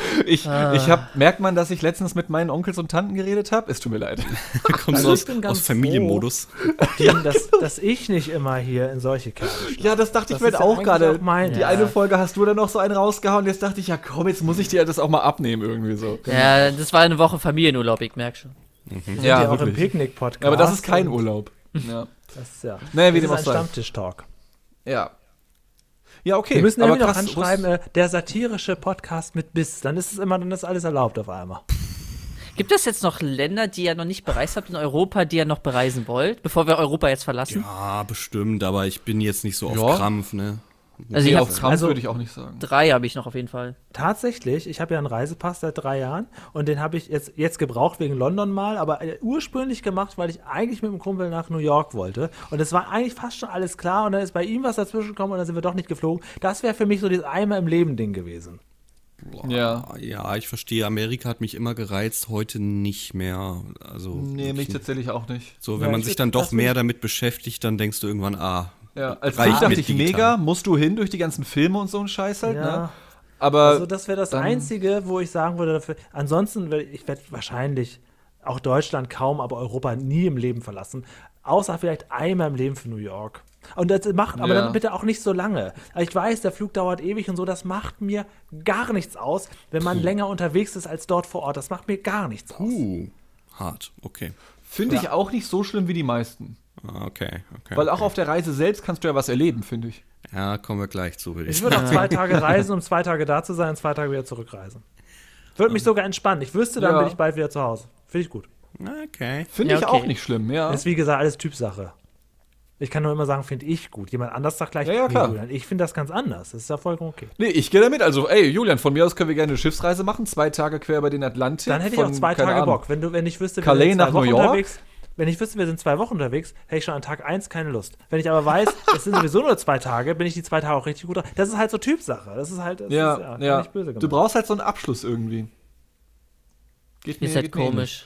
merkt man, dass ich letztens mit meinen Onkels und Tanten geredet habe? Es tut mir leid. Kommst du aus Familienmodus? Dass ich nicht immer hier in solche Kerle schlafe. Ja, das dachte ich mir auch gerade. Die eine Folge hast du dann noch so einen rausgehauen. Jetzt dachte ich, ja komm, jetzt muss ich dir das auch mal abnehmen irgendwie so. Ja, das war eine Woche Familienurlaub, ich merke schon. Ja, auch im Picknick-Podcast. Aber das ist kein Urlaub. Ja. Das ist ja. Naja, wie das dem ist ein Stammtisch-Talk. Ja. Ja, okay. Wir müssen irgendwie noch anschreiben, der satirische Podcast mit Biss. Dann ist alles erlaubt auf einmal. Gibt es jetzt noch Länder, die ihr noch nicht bereist habt in Europa, die ihr noch bereisen wollt, bevor wir Europa jetzt verlassen? Ja, bestimmt, aber ich bin jetzt nicht so auf Krampf, ne? Also auf Krampf würde ich auch nicht sagen. 3 habe ich noch auf jeden Fall. Tatsächlich, ich habe ja einen Reisepass seit 3 Jahren und den habe ich jetzt gebraucht wegen London mal, aber ursprünglich gemacht, weil ich eigentlich mit dem Kumpel nach New York wollte. Und es war eigentlich fast schon alles klar und dann ist bei ihm was dazwischen gekommen und dann sind wir doch nicht geflogen. Das wäre für mich so dieses einmal im Leben Ding gewesen. Ja, ich verstehe. Amerika hat mich immer gereizt, heute nicht mehr. Also, nee, mich tatsächlich auch nicht. So, wenn man sich dann doch mehr damit beschäftigt, dann denkst du irgendwann, ja, als Kind dachte ich mega, musst du hin durch die ganzen Filme und so ein Scheiß halt, ne? Aber also das wäre das Einzige, wo ich sagen würde, dafür, ansonsten ich werde wahrscheinlich auch Deutschland kaum, aber Europa nie im Leben verlassen, außer vielleicht einmal im Leben für New York. Und das macht, aber dann bitte auch nicht so lange. Ich weiß, der Flug dauert ewig und so, das macht mir gar nichts aus, wenn man länger unterwegs ist als dort vor Ort. Das macht mir gar nichts aus. Hart, okay. Finde ich auch nicht so schlimm wie die meisten. Okay. Weil auch auf der Reise selbst kannst du ja was erleben, finde ich. Ja, kommen wir gleich zu. Ich würde auch 2 Tage reisen, um 2 Tage da zu sein und 2 Tage wieder zurückreisen. Würde mich sogar entspannen. Ich wüsste, dann bin ich bald wieder zu Hause. Finde ich gut. Okay. Finde ich auch nicht schlimm, ja. Das ist wie gesagt alles Typsache. Ich kann nur immer sagen, finde ich gut. Jemand anders sagt gleich, klar. Julian, ich finde das ganz anders. Das ist ja vollkommen okay. Nee, ich gehe damit. Also, Julian, von mir aus können wir gerne eine Schiffsreise machen. 2 Tage quer über den Atlantik. Dann hätte ich auch 2 Tage Bock. Wenn ich wüsste, wir sind 2 Wochen unterwegs. Wenn ich wüsste, wir sind 2 Wochen unterwegs, hätte ich schon an Tag 1 keine Lust. Wenn ich aber weiß, es sind sowieso nur 2 Tage, bin ich die 2 Tage auch richtig gut drauf. Das ist halt so Typsache. Das ist halt, nicht böse gemacht. Du brauchst halt so einen Abschluss irgendwie. Ist halt komisch.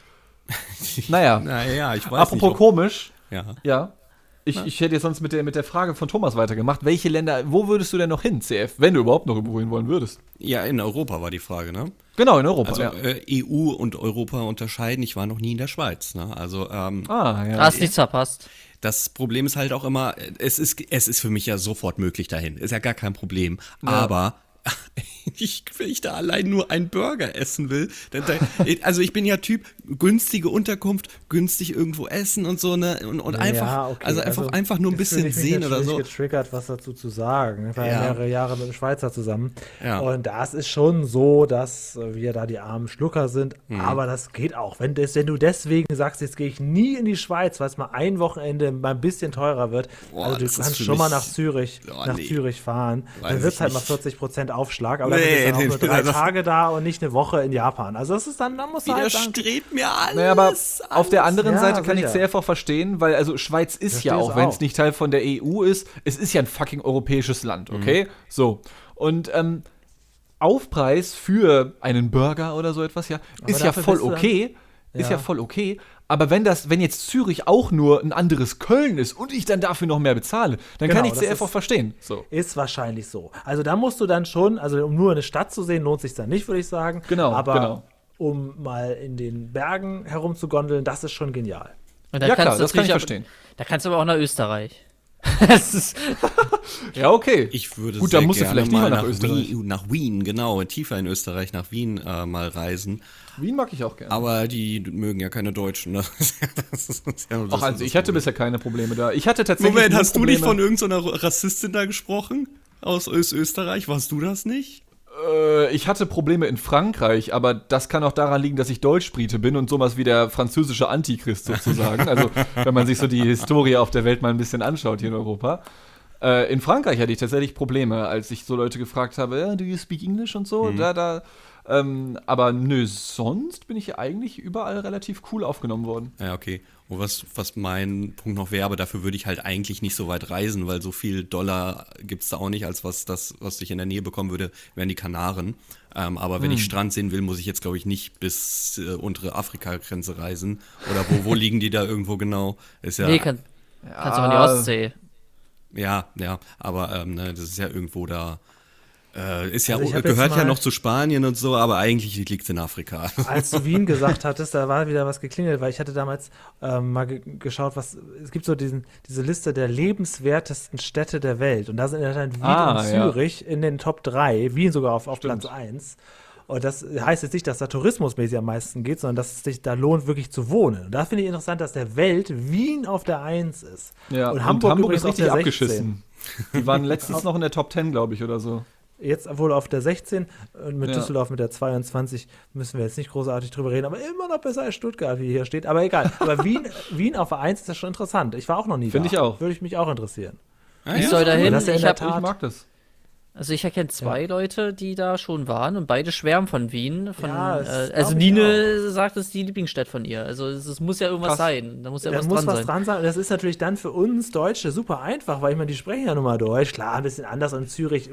Naja, ich weiß apropos nicht. Komisch. Ja. Ich hätte jetzt sonst mit der Frage von Thomas weitergemacht. Welche Länder, wo würdest du denn noch hin, CF, wenn du überhaupt noch irgendwo hin wollen würdest? Ja, in Europa war die Frage, ne? Genau, in Europa. Also EU und Europa unterscheiden. Ich war noch nie in der Schweiz, ne? Also, hast nichts verpasst. Das Problem ist halt auch immer, es ist für mich ja sofort möglich dahin. Ist ja gar kein Problem. Ja. Aber wenn ich da allein nur einen Burger essen will, also ich bin ja Typ, günstige Unterkunft, günstig irgendwo essen und so, ne? Und einfach nur ein bisschen sehen oder so. Ich bin getriggert, was dazu zu sagen. Ich war ja mehrere Jahre mit einem Schweizer zusammen. Ja. Und das ist schon so, dass wir da die armen Schlucker sind. Aber das geht auch. Wenn du deswegen sagst, jetzt gehe ich nie in die Schweiz, weil es mal ein Wochenende mal ein bisschen teurer wird. Also du kannst schon mal nach Zürich fahren. Dann wird es halt mal 40% Aufschlag. Aber dann bist du auch nur 3 Tage da und nicht eine Woche in Japan. Also das ist dann musst du halt sagen, strebt mir alles. Naja, aber auf der anderen Seite kann ich CF auch verstehen, weil also Schweiz ist ja auch, wenn es nicht Teil von der EU ist, es ist ja ein fucking europäisches Land, okay? So. Und Aufpreis für einen Burger oder so etwas, ja, ist ja voll okay. Ist ja voll okay. Aber wenn jetzt Zürich auch nur ein anderes Köln ist und ich dann dafür noch mehr bezahle, dann kann ich CF auch verstehen. So. Ist wahrscheinlich so. Also da musst du dann schon, also um nur eine Stadt zu sehen, lohnt sich dann nicht, würde ich sagen. Genau. Um mal in den Bergen herumzugondeln, das ist schon genial. Ja klar, das kann ich verstehen. Da kannst du aber auch nach Österreich. Ja, okay. Ich würde Gut, sehr dann musst du vielleicht mal nach Österreich. nach Wien, genau, tiefer in Österreich, nach Wien mal reisen. Wien mag ich auch gerne. Aber die mögen ja keine Deutschen. Ne? Ich hatte bisher keine Probleme da. Ich hatte tatsächlich Moment, hast du nicht von irgendeiner Rassistin da gesprochen? Aus Österreich? Warst du das nicht? Ich hatte Probleme in Frankreich, aber das kann auch daran liegen, dass ich Deutschbrite bin und sowas wie der französische Antichrist sozusagen. Also, wenn man sich so die Historie auf der Welt mal ein bisschen anschaut hier in Europa. In Frankreich hatte ich tatsächlich Probleme, als ich so Leute gefragt habe, do you speak English und so. Aber nö, sonst bin ich eigentlich überall relativ cool aufgenommen worden. Ja, okay. Und was mein Punkt noch wäre, aber dafür würde ich halt eigentlich nicht so weit reisen, weil so viel Dollar gibt es da auch nicht, als was ich in der Nähe bekommen würde, wären die Kanaren. Aber wenn ich Strand sehen will, muss ich jetzt, glaube ich, nicht bis untere Afrika-Grenze reisen. Oder wo liegen die da irgendwo genau? Ist ja, kannst du auch in die Ostsee. Ja, aber das ist ja irgendwo da. Gehört ja noch zu Spanien und so, aber eigentlich liegt es in Afrika. Als du Wien gesagt hattest, da war wieder was geklingelt, weil ich hatte damals mal geschaut, es gibt so diese Liste der lebenswertesten Städte der Welt. Und da sind dann Wien und Zürich in den Top 3, Wien sogar auf Platz 1. Und das heißt jetzt nicht, dass da tourismusmäßig am meisten geht, sondern dass es sich da lohnt, wirklich zu wohnen. Und da finde ich interessant, dass der Welt Wien auf der 1 ist. Ja, und Hamburg ist richtig abgeschissen. Die waren letztens noch in der Top 10, glaube ich, oder so. Jetzt wohl auf der 16 und mit Düsseldorf mit der 22 müssen wir jetzt nicht großartig drüber reden, aber immer noch besser als Stuttgart, wie hier steht. Aber egal. Aber Wien auf der 1 ist das schon interessant. Ich war auch noch nie da. Finde ich auch. Würde ich mich auch interessieren. Ich soll da hin. Ich mag das. Also ich erkenne zwei Leute, die da schon waren und beide schwärmen von Wien. Also Nine sagt, es ist die Lieblingsstadt von ihr. Also es muss ja irgendwas sein. Da muss ja was dran sein. Und das ist natürlich dann für uns Deutsche super einfach, weil ich meine, die sprechen ja nun mal Deutsch. Klar, ein bisschen anders in Zürich.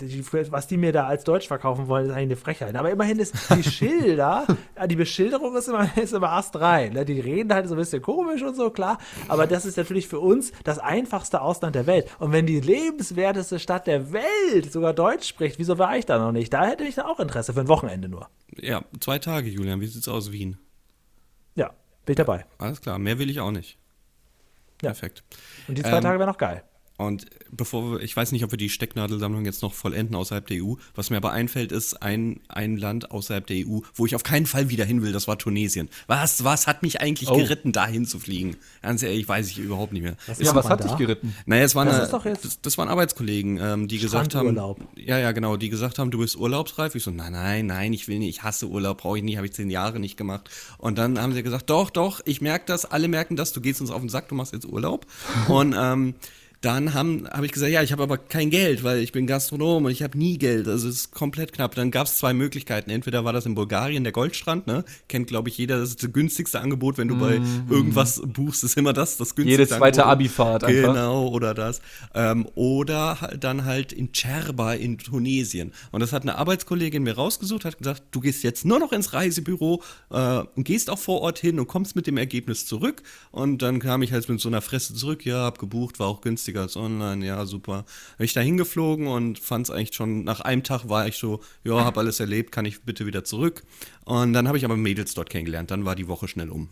Was die mir da als Deutsch verkaufen wollen, ist eigentlich eine Frechheit. Aber immerhin ist die Schilder, die Beschilderung ist immer astrein. Ne? Die reden halt so ein bisschen komisch und so, klar. Aber das ist natürlich für uns das einfachste Ausland der Welt. Und wenn die lebenswerteste Stadt der Welt sogar Deutsch spricht, wieso war ich da noch nicht? Da hätte ich dann auch Interesse für ein Wochenende nur. Ja, 2 Tage, Julian. Wie sieht's aus, Wien? Ja, bin ich dabei. Alles klar, mehr will ich auch nicht. Ja. Perfekt. Und die 2 Tage wären noch geil. Und ich weiß nicht, ob wir die Stecknadelsammlung jetzt noch vollenden außerhalb der EU. Was mir aber einfällt, ist ein Land außerhalb der EU, wo ich auf keinen Fall wieder hin will, das war Tunesien. Was hat mich eigentlich geritten, da hinzufliegen? Ganz ehrlich, weiß ich überhaupt nicht mehr. Was hat dich geritten? Naja, das waren Arbeitskollegen, die gesagt haben, genau, die gesagt haben, du bist urlaubsreif. Ich so, nein, ich will nicht, ich hasse Urlaub, brauche ich nicht, habe ich 10 Jahre nicht gemacht. Und dann haben sie gesagt, doch, ich merke das, alle merken das, du gehst uns auf den Sack, du machst jetzt Urlaub. Und dann habe ich gesagt, ich habe aber kein Geld, weil ich bin Gastronom und ich habe nie Geld, also es ist komplett knapp. Dann gab es 2 Möglichkeiten, entweder war das in Bulgarien der Goldstrand, ne? Kennt, glaube ich, jeder, das ist das günstigste Angebot, wenn du bei irgendwas buchst, ist immer das günstigste Jede zweite Abifahrt einfach. Genau, oder das. Oder dann halt in Djerba in Tunesien. Und das hat eine Arbeitskollegin mir rausgesucht, hat gesagt, du gehst jetzt nur noch ins Reisebüro und gehst auch vor Ort hin und kommst mit dem Ergebnis zurück. Und dann kam ich halt mit so einer Fresse zurück, hab gebucht, war auch günstiger als online, ja, super. Bin ich da hingeflogen und fand es eigentlich schon, nach einem Tag war ich so, hab alles erlebt, kann ich bitte wieder zurück. Und dann habe ich aber Mädels dort kennengelernt, dann war die Woche schnell um.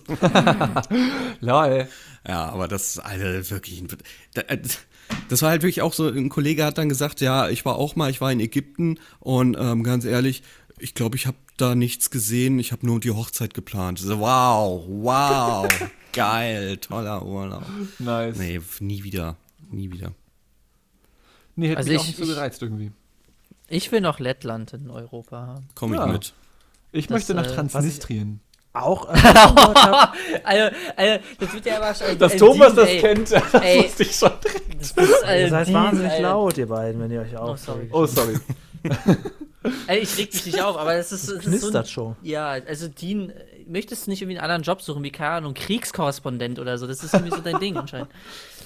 Lol. Ja, aber das, Alter, wirklich, das war halt wirklich auch so, ein Kollege hat dann gesagt, ich war in Ägypten und ganz ehrlich, ich glaube, ich habe da nichts gesehen, ich habe nur die Hochzeit geplant. So, wow, geil, toller Urlaub. Nice. Nee, nie wieder. Nee, hätte mich auch nicht so gereizt irgendwie. Ich will noch Lettland in Europa haben. Komm ich mit. Ich möchte nach Transnistrien. Auch. Also, das wird ja wahrscheinlich. Dass Thomas das kennt, das wusste ich schon. Ihr seid wahnsinnig laut, ihr beiden, wenn ihr euch aufregt. Oh, sorry. Ich reg mich nicht auf, aber es ist knistert schon. Ja, also Dean, möchtest du nicht irgendwie einen anderen Job suchen, wie, keine Ahnung, Kriegskorrespondent oder so? Das ist irgendwie so dein Ding anscheinend.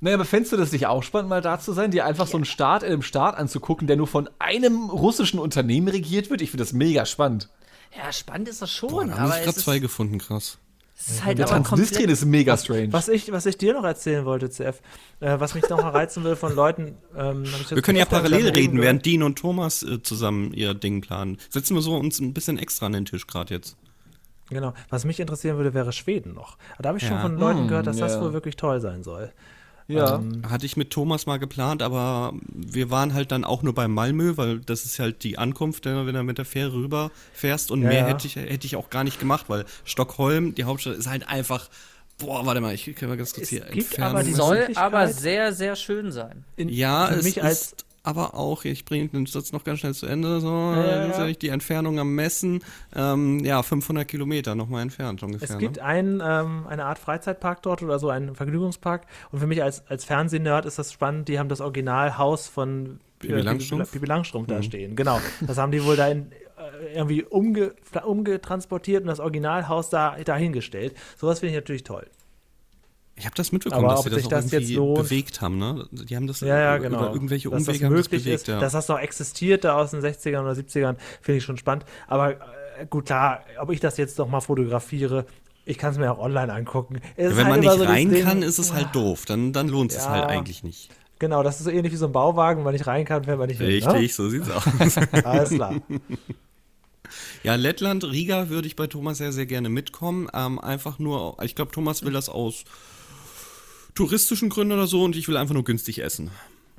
Naja, aber fändest du das nicht auch spannend, mal da zu sein, dir einfach so einen Staat in einem Staat anzugucken, der nur von einem russischen Unternehmen regiert wird? Ich finde das mega spannend. Ja, spannend ist das schon. Boah, da habe ich gerade 2 gefunden, krass. Es ist halt Der Transnistrien ist mega strange. Was ich dir noch erzählen wollte, CF, was mich noch mal reizen will von Leuten. Wir können ja parallel reden, während Dean und Thomas zusammen ihr Ding planen. Setzen wir so uns ein bisschen extra an den Tisch gerade jetzt. Genau. Was mich interessieren würde, wäre Schweden noch. Da habe ich schon von Leuten gehört, dass das wohl wirklich toll sein soll. Ja. Hatte ich mit Thomas mal geplant, aber wir waren halt dann auch nur bei Malmö, weil das ist halt die Ankunft, wenn du mit der Fähre rüberfährst und mehr hätte ich auch gar nicht gemacht, weil Stockholm, die Hauptstadt, ist halt einfach, warte mal, ich kann mal ganz kurz hier entfernen. Aber die soll aber sehr, sehr schön sein. Es ist aber auch, ich bringe den Satz noch ganz schnell zu Ende, die Entfernung am Messen, 500 Kilometer nochmal entfernt ungefähr. Es gibt eine Art Freizeitpark dort oder so einen Vergnügungspark und für mich als Fernseh-Nerd ist das spannend, die haben das Originalhaus von Pippi Langstrumpf da stehen, genau. Das haben die wohl da irgendwie umgetransportiert und das Originalhaus dahingestellt. Sowas finde ich natürlich toll. Ich habe das mitbekommen, aber dass sie das auch irgendwie bewegt haben, ne? Die haben das genau. über irgendwelche dass Umwege das haben das bewegt. Ja. Dass das noch existiert da aus den 60ern oder 70ern, finde ich schon spannend. Aber gut, klar, ob ich das jetzt noch mal fotografiere, ich kann es mir auch online angucken. Wenn man nicht rein kann, ist es halt doof. Dann lohnt es halt eigentlich nicht. Genau, das ist so ähnlich wie so ein Bauwagen, wenn man nicht rein kann, wenn man nicht will. Richtig, so sieht's aus. Alles klar. Ja, Lettland, Riga würde ich bei Thomas sehr, sehr gerne mitkommen. Einfach nur, ich glaube, Thomas will das aus touristischen Gründen oder so und ich will einfach nur günstig essen.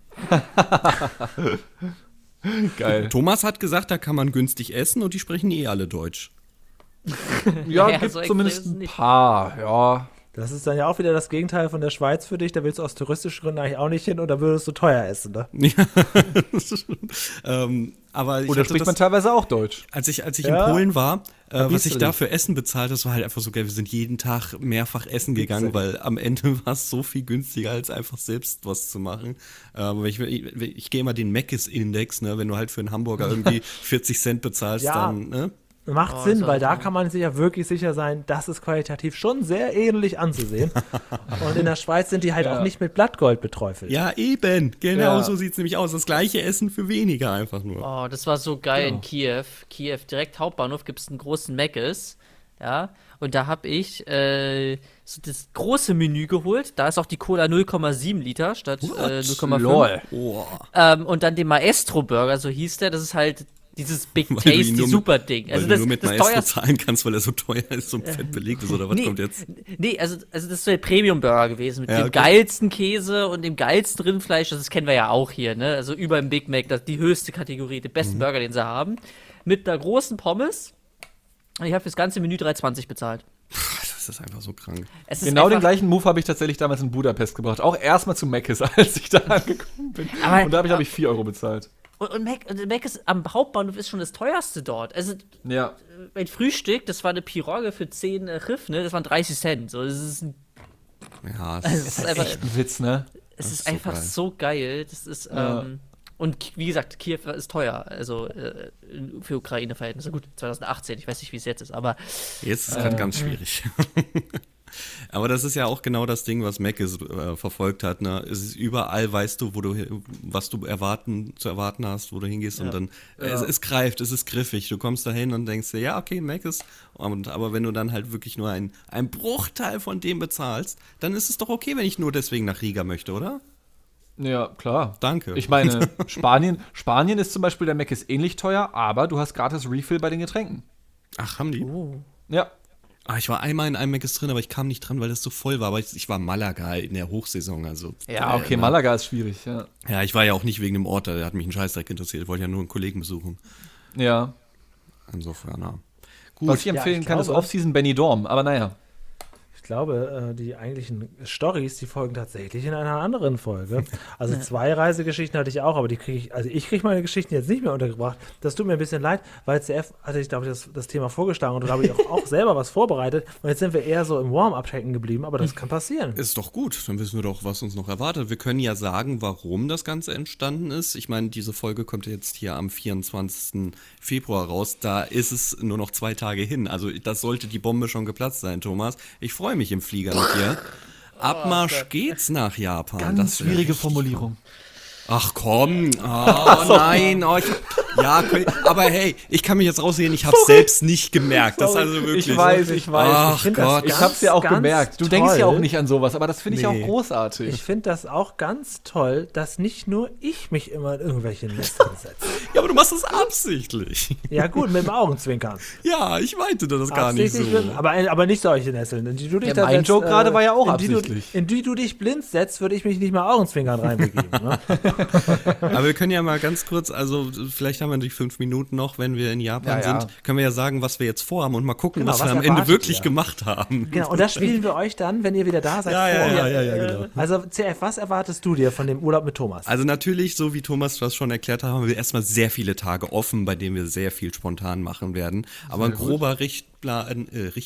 Geil. Thomas hat gesagt, da kann man günstig essen und die sprechen alle Deutsch. Ja, gibt so zumindest ein paar, ja. Das ist dann ja auch wieder das Gegenteil von der Schweiz für dich. Da willst du aus touristischen Gründen eigentlich auch nicht hin und da würdest du teuer essen, ne? Ja, aber oder spricht man teilweise auch Deutsch? Als ich in Polen war, was ich da für Essen bezahlt, das war halt einfach so geil. Wir sind jeden Tag mehrfach essen gegangen, weil am Ende war es so viel günstiger, als einfach selbst was zu machen. Ich gehe immer den Mc's-Index, ne? Wenn du halt für einen Hamburger irgendwie 40 Cent bezahlst, dann, ne? Macht Sinn, weil da kann man sich ja wirklich sicher sein, das ist qualitativ schon sehr ähnlich anzusehen. Und in der Schweiz sind die halt auch nicht mit Blattgold beträufelt. Ja, eben. Genau so sieht es nämlich aus. Das gleiche Essen für weniger einfach nur. Oh, das war so geil in Kiew. Kiew, direkt Hauptbahnhof, gibt es einen großen Mc's. Ja, und da habe ich so das große Menü geholt. Da ist auch die Cola 0,7 Liter statt 0,5. Und dann den Maestro-Burger, so hieß der. Das ist halt dieses Big Tasty Super-Ding. Also weil du nur mit Maestro zahlen kannst, weil er so teuer ist, so fett belegt ist, oder was kommt jetzt? Nee, also das ist so der Premium-Burger gewesen, mit dem geilsten Käse und dem geilsten Rindfleisch, das kennen wir ja auch hier, ne? Also über dem Big Mac, das die höchste Kategorie, den besten Burger, den sie haben. Mit einer großen Pommes. Und ich habe fürs ganze Menü 3,20 bezahlt. Das ist einfach so krank. Genau den gleichen Move habe ich tatsächlich damals in Budapest gebracht. Auch erstmal zu Mc's, als ich da angekommen bin. Und da habe ich 4 Euro bezahlt. Und Mac ist am Hauptbahnhof ist schon das teuerste dort. Also mein Frühstück, das war eine Pirogue für 10 Riff, ne? Das waren 30 Cent. So, das ist einfach echt ein Witz, ne? Es ist einfach so geil. Das ist und wie gesagt, Kiew ist teuer, also für Ukraine-Verhältnisse. Gut, 2018, ich weiß nicht, wie es jetzt ist, aber jetzt ist es gerade ganz schwierig. Aber das ist ja auch genau das Ding, was Mc's verfolgt hat. Ne? Es ist überall, weißt du, was du zu erwarten hast, wo du hingehst und dann es greift, es ist griffig. Du kommst da hin und denkst dir, ja, okay, Mc's. Aber wenn du dann halt wirklich nur einen Bruchteil von dem bezahlst, dann ist es doch okay, wenn ich nur deswegen nach Riga möchte, oder? Ja, klar. Danke. Ich meine, Spanien ist zum Beispiel, der Mc's ähnlich teuer, aber du hast gratis Refill bei den Getränken. Ach, haben die? Oh. Ja. Ich war einmal in einem Mc's drin, aber ich kam nicht dran, weil das so voll war. Aber ich war Malaga in der Hochsaison. Also, ja, okay, Malaga ist schwierig, ja. Ja, ich war ja auch nicht wegen dem Ort, der hat mich einen Scheißdreck interessiert. Ich wollte ja nur einen Kollegen besuchen. Ja. Insofern, Gut. Was ich empfehlen kann, ist Off-Season Benidorm, aber naja. Ich glaube, die eigentlichen Storys, die folgen tatsächlich in einer anderen Folge. Also 2 Reisegeschichten hatte ich auch, aber ich kriege meine Geschichten jetzt nicht mehr untergebracht. Das tut mir ein bisschen leid, weil CF hatte ich, glaube ich, das Thema vorgeschlagen und da habe ich auch selber was vorbereitet. Und jetzt sind wir eher so im Warm-up hängen geblieben, aber das kann passieren. Ist doch gut, dann wissen wir doch, was uns noch erwartet. Wir können ja sagen, warum das Ganze entstanden ist. Ich meine, diese Folge kommt jetzt hier am 24. Februar raus. Da ist es nur noch 2 Tage hin. Also das sollte die Bombe schon geplatzt sein, Thomas. Ich freue mich im Flieger mit dir. Abmarsch geht's nach Japan. Ganz schwierige Formulierung. Ach komm, nein, aber hey, ich kann mich jetzt raussehen, ich hab's selbst nicht gemerkt. Das ist also wirklich. Ich weiß. Ach Gott. Ich hab's ja auch gemerkt. Du denkst ja auch nicht an sowas, aber das finde ich auch großartig. Ich finde das auch ganz toll, dass nicht nur ich mich immer in irgendwelche Nesseln setze. Ja, aber du machst das absichtlich. Ja gut, mit dem Augenzwinkern. Ja, ich meinte das gar nicht so. Aber nicht solche Nesseln. In die du dich mein Joke gerade war ja auch absichtlich. In die du dich blind setzt, würde ich mich nicht mal Augenzwinkern reinbegeben. Ne? Aber wir können ja mal ganz kurz, also vielleicht haben wir die 5 Minuten noch, wenn wir in Japan sind, können wir ja sagen, was wir jetzt vorhaben und mal gucken, was wir am Ende wirklich gemacht haben. Genau, und das spielen wir euch dann, wenn ihr wieder da seid. Ja, genau. Also CF, was erwartest du dir von dem Urlaub mit Thomas? Also natürlich, so wie Thomas das schon erklärt hat, haben wir erstmal sehr viele Tage offen, bei denen wir sehr viel spontan machen werden. Aber ein grober Richtplan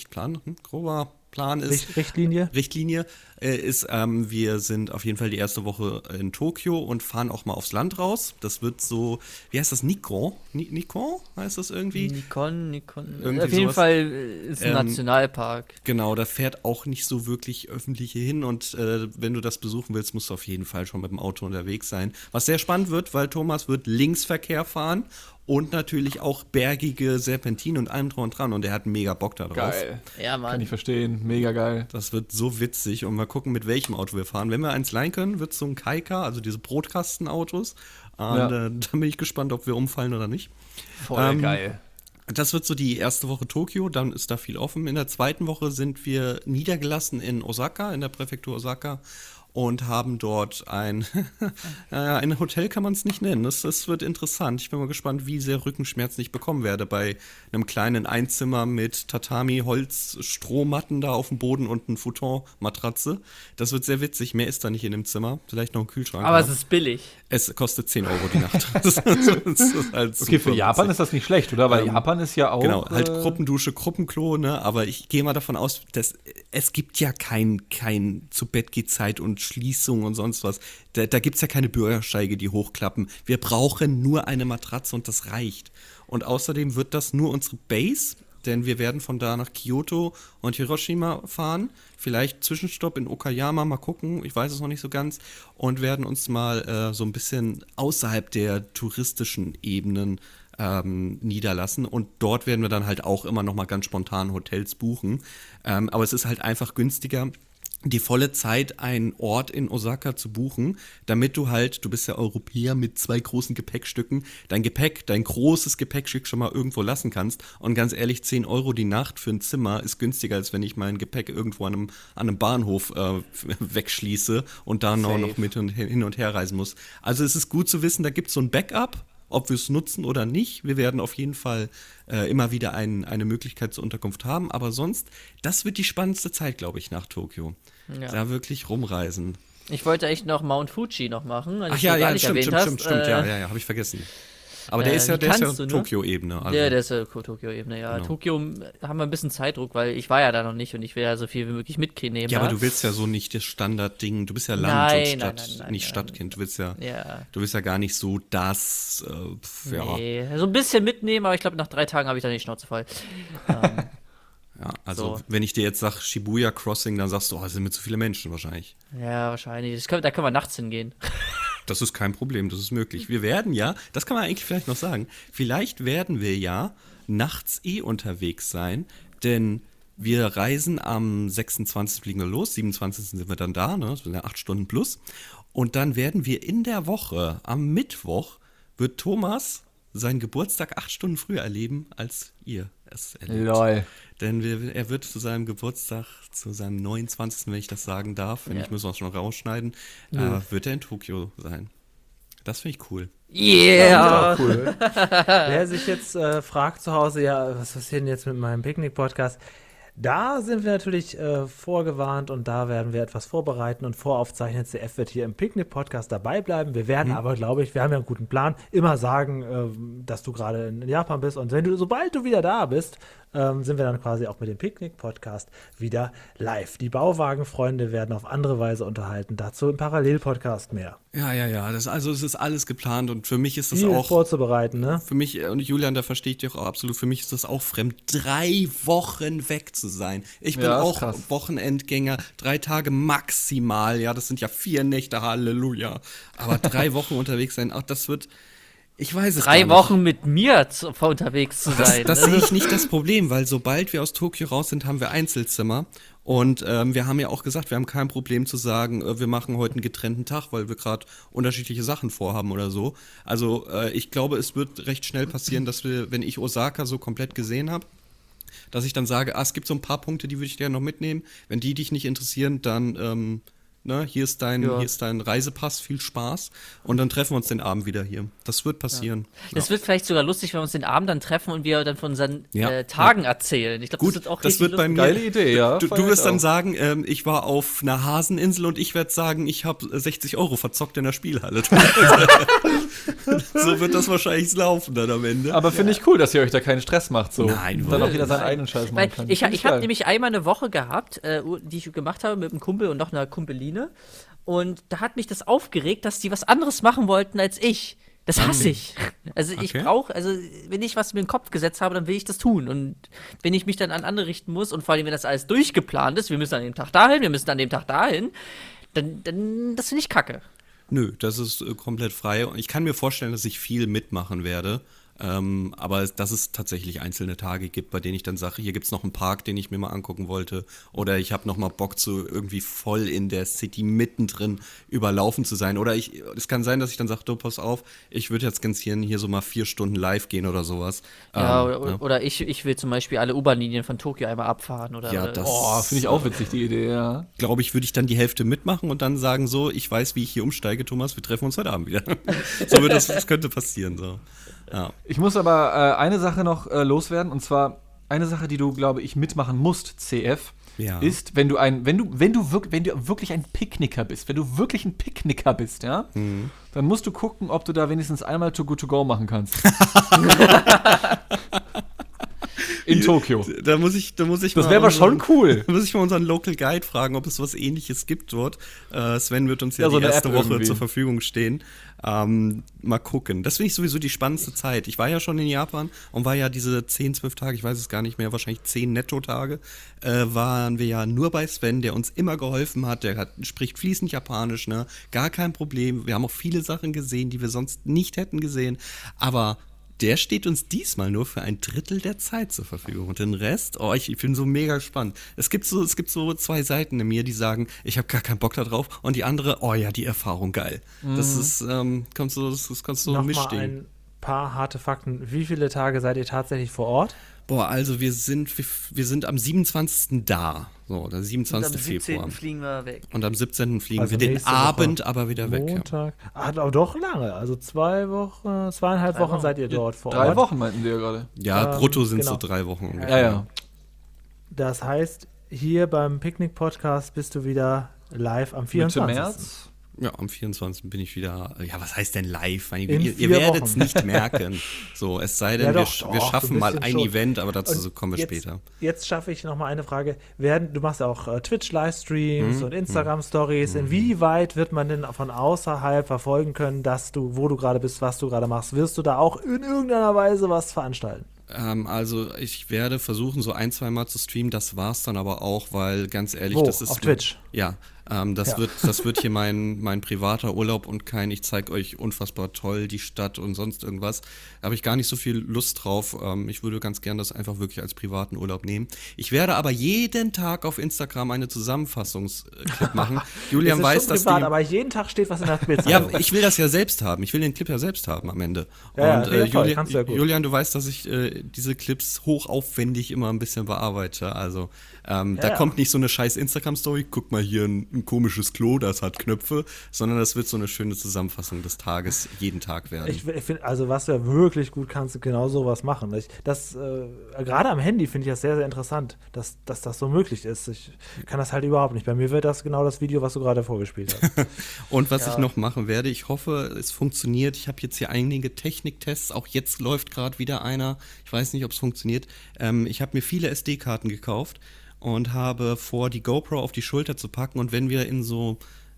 ist. Richtlinie ist, wir sind auf jeden Fall die erste Woche in Tokio und fahren auch mal aufs Land raus. Das wird so, wie heißt das, Nikon? Nikon heißt das irgendwie? Nikon. Auf jeden Fall ist ein Nationalpark. Genau, da fährt auch nicht so wirklich Öffentliche hin und wenn du das besuchen willst, musst du auf jeden Fall schon mit dem Auto unterwegs sein. Was sehr spannend wird, weil Thomas wird Linksverkehr fahren. Und natürlich auch bergige Serpentinen und allem drum und dran. Und er hat mega Bock darauf. Geil. Ja, Mann. Kann ich verstehen. Mega geil. Das wird so witzig. Und mal gucken, mit welchem Auto wir fahren. Wenn wir eins leihen können, wird es so ein Kaika, also diese Brotkastenautos. Und dann bin ich gespannt, ob wir umfallen oder nicht. Voll geil. Das wird so die erste Woche Tokio. Dann ist da viel offen. In der zweiten Woche sind wir niedergelassen in Osaka, in der Präfektur Osaka. Und haben dort ein Hotel, kann man es nicht nennen. Das wird interessant. Ich bin mal gespannt, wie sehr Rückenschmerzen ich bekommen werde bei einem kleinen Einzimmer mit Tatami, Holz, Strohmatten da auf dem Boden und ein Futon-Matratze. Das wird sehr witzig. Mehr ist da nicht in dem Zimmer. Vielleicht noch ein Kühlschrank. Aber es ist billig. Es kostet 10 € die Nacht. Das ist halt okay, für Japan ist das nicht schlecht, oder? Weil Japan ist ja auch... Genau, halt Gruppendusche, Gruppenklo, ne? Aber ich gehe mal davon aus, dass es gibt ja kein Zu-Bett-Geht-Zeit und Schließung und sonst was. Da gibt es ja keine Bürgersteige, die hochklappen. Wir brauchen nur eine Matratze und das reicht. Und außerdem wird das nur unsere Base, denn wir werden von da nach Kyoto und Hiroshima fahren. Vielleicht Zwischenstopp in Okayama, mal gucken, ich weiß es noch nicht so ganz. Und werden uns mal so ein bisschen außerhalb der touristischen Ebenen niederlassen. Und dort werden wir dann halt auch immer noch mal ganz spontan Hotels buchen. Aber es ist halt einfach günstiger, die volle Zeit einen Ort in Osaka zu buchen, damit du bist ja Europäer mit 2 großen Gepäckstücken, dein großes Gepäckstück schon mal irgendwo lassen kannst. Und ganz ehrlich, 10 € die Nacht für ein Zimmer ist günstiger, als wenn ich mein Gepäck irgendwo an einem Bahnhof wegschließe und da noch mit hin und her reisen muss. Also es ist gut zu wissen, da gibt es so ein Backup, ob wir es nutzen oder nicht. Wir werden auf jeden Fall immer wieder eine Möglichkeit zur Unterkunft haben. Aber sonst, das wird die spannendste Zeit, glaube ich, nach Tokio. Ja. Da wirklich rumreisen. Ich wollte echt noch Mount Fuji noch machen. Ach ja, stimmt. Ja, habe ich vergessen. Aber der ist ja Tokio-Ebene. Also. Ja, der ist ja Tokio-Ebene, ja. Genau. Tokio haben wir ein bisschen Zeitdruck, weil ich war ja da noch nicht und ich will ja so viel wie möglich mitnehmen. Ja, aber du willst ja so nicht das Standardding. Du bist ja Land und Stadt, nicht Stadtkind. Du willst ja gar nicht so das. Nee, so ein bisschen mitnehmen, aber ich glaube, nach 3 Tagen habe ich dann die Schnauze voll. Ja, also wenn ich dir jetzt sage Shibuya Crossing, dann sagst du, es sind mir zu viele Menschen wahrscheinlich. Ja, wahrscheinlich. Da können wir nachts hingehen. Das ist kein Problem, das ist möglich. Wir werden das kann man eigentlich vielleicht noch sagen, vielleicht werden wir ja nachts unterwegs sein, denn wir reisen am 26. fliegen wir los, 27. sind wir dann da, ne? Das sind ja 8 Stunden plus. Und dann werden wir in der Woche, am Mittwoch, wird Thomas seinen Geburtstag 8 Stunden früher erleben, als ihr es erlebt. Lol. Denn er wird zu seinem Geburtstag, zu seinem 29., wenn ich das sagen darf, wenn nicht, müssen wir es schon rausschneiden, wird er in Tokio sein. Das finde ich cool. Yeah! Cool. Wer sich jetzt fragt zu Hause, was passiert denn jetzt mit meinem Picknick-Podcast? Da sind wir natürlich vorgewarnt und da werden wir etwas vorbereiten und voraufzeichnen. CF wird hier im Picknick-Podcast dabei bleiben. Wir werden aber, glaube ich, wir haben ja einen guten Plan, immer sagen, dass du gerade in Japan bist. Und sobald du wieder da bist, sind wir dann quasi auch mit dem Picknick-Podcast wieder live. Die Bauwagenfreunde werden auf andere Weise unterhalten. Dazu im Parallel-Podcast mehr. Ja. Es ist alles geplant und für mich ist das viel auch vorzubereiten, ne? Für mich, und Julian, da verstehe ich dich auch absolut, für mich ist das auch fremd, 3 Wochen weg zu zu sein. Ich bin auch Wochenendgänger, 3 Tage maximal, ja, das sind ja 4 Nächte, Halleluja. Aber 3 Wochen unterwegs sein, auch das wird, ich weiß es 3 Wochen mit mir unterwegs zu sein. Das sehe ich nicht das Problem, weil sobald wir aus Tokio raus sind, haben wir Einzelzimmer. Und wir haben ja auch gesagt, wir haben kein Problem zu sagen, wir machen heute einen getrennten Tag, weil wir gerade unterschiedliche Sachen vorhaben oder so. Also ich glaube, es wird recht schnell passieren, dass wir, wenn ich Osaka so komplett gesehen habe, dass ich dann sage, es gibt so ein paar Punkte, die würde ich gerne noch mitnehmen. Wenn die dich nicht interessieren, dann hier ist dein Reisepass, viel Spaß. Und dann treffen wir uns den Abend wieder hier. Das wird passieren. Das wird vielleicht sogar lustig, wenn wir uns den Abend dann treffen und wir dann von unseren Tagen erzählen. Ich glaube, das wird auch das wird bei mir geile Idee, ja. Du wirst dann sagen, ich war auf einer Haseninsel und ich werde sagen, ich habe 60 € verzockt in der Spielhalle. So wird das wahrscheinlich laufen dann am Ende. Aber finde ich cool, dass ihr euch da keinen Stress macht. So. Nein, dann auch wieder seinen eigenen Scheiß machen kann. Ich habe nämlich einmal eine Woche gehabt, die ich gemacht habe mit einem Kumpel und noch einer Kumpeline. Und da hat mich das aufgeregt, dass die was anderes machen wollten als ich. Das hasse ich. Also ich brauche, wenn ich was mir in den Kopf gesetzt habe, dann will ich das tun. Und wenn ich mich dann an andere richten muss und vor allem, wenn das alles durchgeplant ist, wir müssen an dem Tag dahin, wir müssen an dem Tag dahin, dann das finde ich kacke. Nö, das ist komplett frei. Und ich kann mir vorstellen, dass ich viel mitmachen werde. Aber dass es tatsächlich einzelne Tage gibt, bei denen ich dann sage, hier gibt es noch einen Park, den ich mir mal angucken wollte, oder ich habe noch mal Bock zu irgendwie voll in der City mittendrin überlaufen zu sein, oder es kann sein, dass ich dann sage, du, pass auf, ich würde jetzt ganz gerne hier so mal 4 Stunden live gehen oder sowas. Oder ich will zum Beispiel alle U-Bahn-Linien von Tokio einmal abfahren. Das finde ich auch witzig, die Idee, ja. Glaube ich, würde ich dann die Hälfte mitmachen und dann sagen so, ich weiß, wie ich hier umsteige, Thomas, wir treffen uns heute Abend wieder. So wird das könnte passieren, so. Ja. Ich muss aber eine Sache noch loswerden, und zwar eine Sache, die du, glaube ich, mitmachen musst, CF, ist, wenn du wirklich ein Picknicker bist, wenn du wirklich ein Picknicker bist, ja, dann musst du gucken, ob du da wenigstens einmal Too Good To Go machen kannst. In Tokio. Da muss ich das wäre aber schon cool. Da muss ich mal unseren Local Guide fragen, ob es was Ähnliches gibt dort. Sven wird uns ja so die erste Woche zur Verfügung stehen. Mal gucken. Das finde ich sowieso die spannendste Zeit. Ich war ja schon in Japan und war ja diese 10, 12 Tage, ich weiß es gar nicht mehr, wahrscheinlich 10 Netto-Tage, waren wir ja nur bei Sven, der uns immer geholfen hat. Der spricht fließend Japanisch, ne? Gar kein Problem. Wir haben auch viele Sachen gesehen, die wir sonst nicht hätten gesehen. Aber der steht uns diesmal nur für 1/3 der Zeit zur Verfügung. Und den Rest, ich bin so mega gespannt. Es gibt so 2 Seiten in mir, die sagen, ich habe gar keinen Bock da drauf. Und die andere, die Erfahrung, geil. Das ist, kannst du noch mal ein paar harte Fakten. Wie viele Tage seid ihr tatsächlich vor Ort? Also wir sind am 27. da. So, der 27. Februar. Und am 17. fliegen wir weg. Und am 17. fliegen wir den Abend Woche, aber wieder weg. Montag. Aber doch lange. Also 2,5 Wochen seid ihr dort vor Ort. 3 Wochen meinten wir ja gerade. Ja, brutto sind so 3 Wochen ungefähr. Ja. Das heißt, hier beim Picknick-Podcast bist du wieder live am 24. Mitte März. Ja, am 24. bin ich wieder, was heißt denn live? Ihr werdet es nicht merken. So, es sei denn, wir schaffen mal ein Event, aber dazu kommen wir später. Jetzt schaffe ich noch mal eine Frage. Du machst ja auch Twitch-Livestreams und Instagram-Stories. Inwieweit wird man denn von außerhalb verfolgen können, wo du gerade bist, was du gerade machst? Wirst du da auch in irgendeiner Weise was veranstalten? Also ich werde versuchen, so 1-2 Mal zu streamen, das war's dann aber auch, weil ganz ehrlich, das ist auf Twitch? Ja, das wird hier mein privater Urlaub und ich zeige euch unfassbar toll die Stadt und sonst irgendwas. Da habe ich gar nicht so viel Lust drauf. Ich würde ganz gern das einfach wirklich als privaten Urlaub nehmen. Ich werde aber jeden Tag auf Instagram eine Zusammenfassungsclip machen. Julian weiß, dass privat, aber jeden Tag steht was in der Bildzeitung. Ja, ich will das ja selbst haben. Ich will den Clip ja selbst haben am Ende. Ja, und Julian, du weißt, dass ich diese Clips hochaufwendig immer ein bisschen bearbeite. Also da kommt nicht so eine scheiß Instagram-Story, guck mal hier ein komisches Klo, das hat Knöpfe, sondern das wird so eine schöne Zusammenfassung des Tages jeden Tag werden. Ich finde, also was du ja wirklich gut kannst, du genau sowas machen. Gerade am Handy finde ich das sehr, sehr interessant, dass das so möglich ist. Ich kann das halt überhaupt nicht. Bei mir wird das genau das Video, was du gerade vorgespielt hast. Und was ich noch machen werde, ich hoffe, es funktioniert. Ich habe jetzt hier einige Techniktests, auch jetzt läuft gerade wieder einer. Ich weiß nicht, ob es funktioniert. Ich habe mir viele SD-Karten gekauft und habe vor, die GoPro auf die Schulter zu packen, und wenn wir in so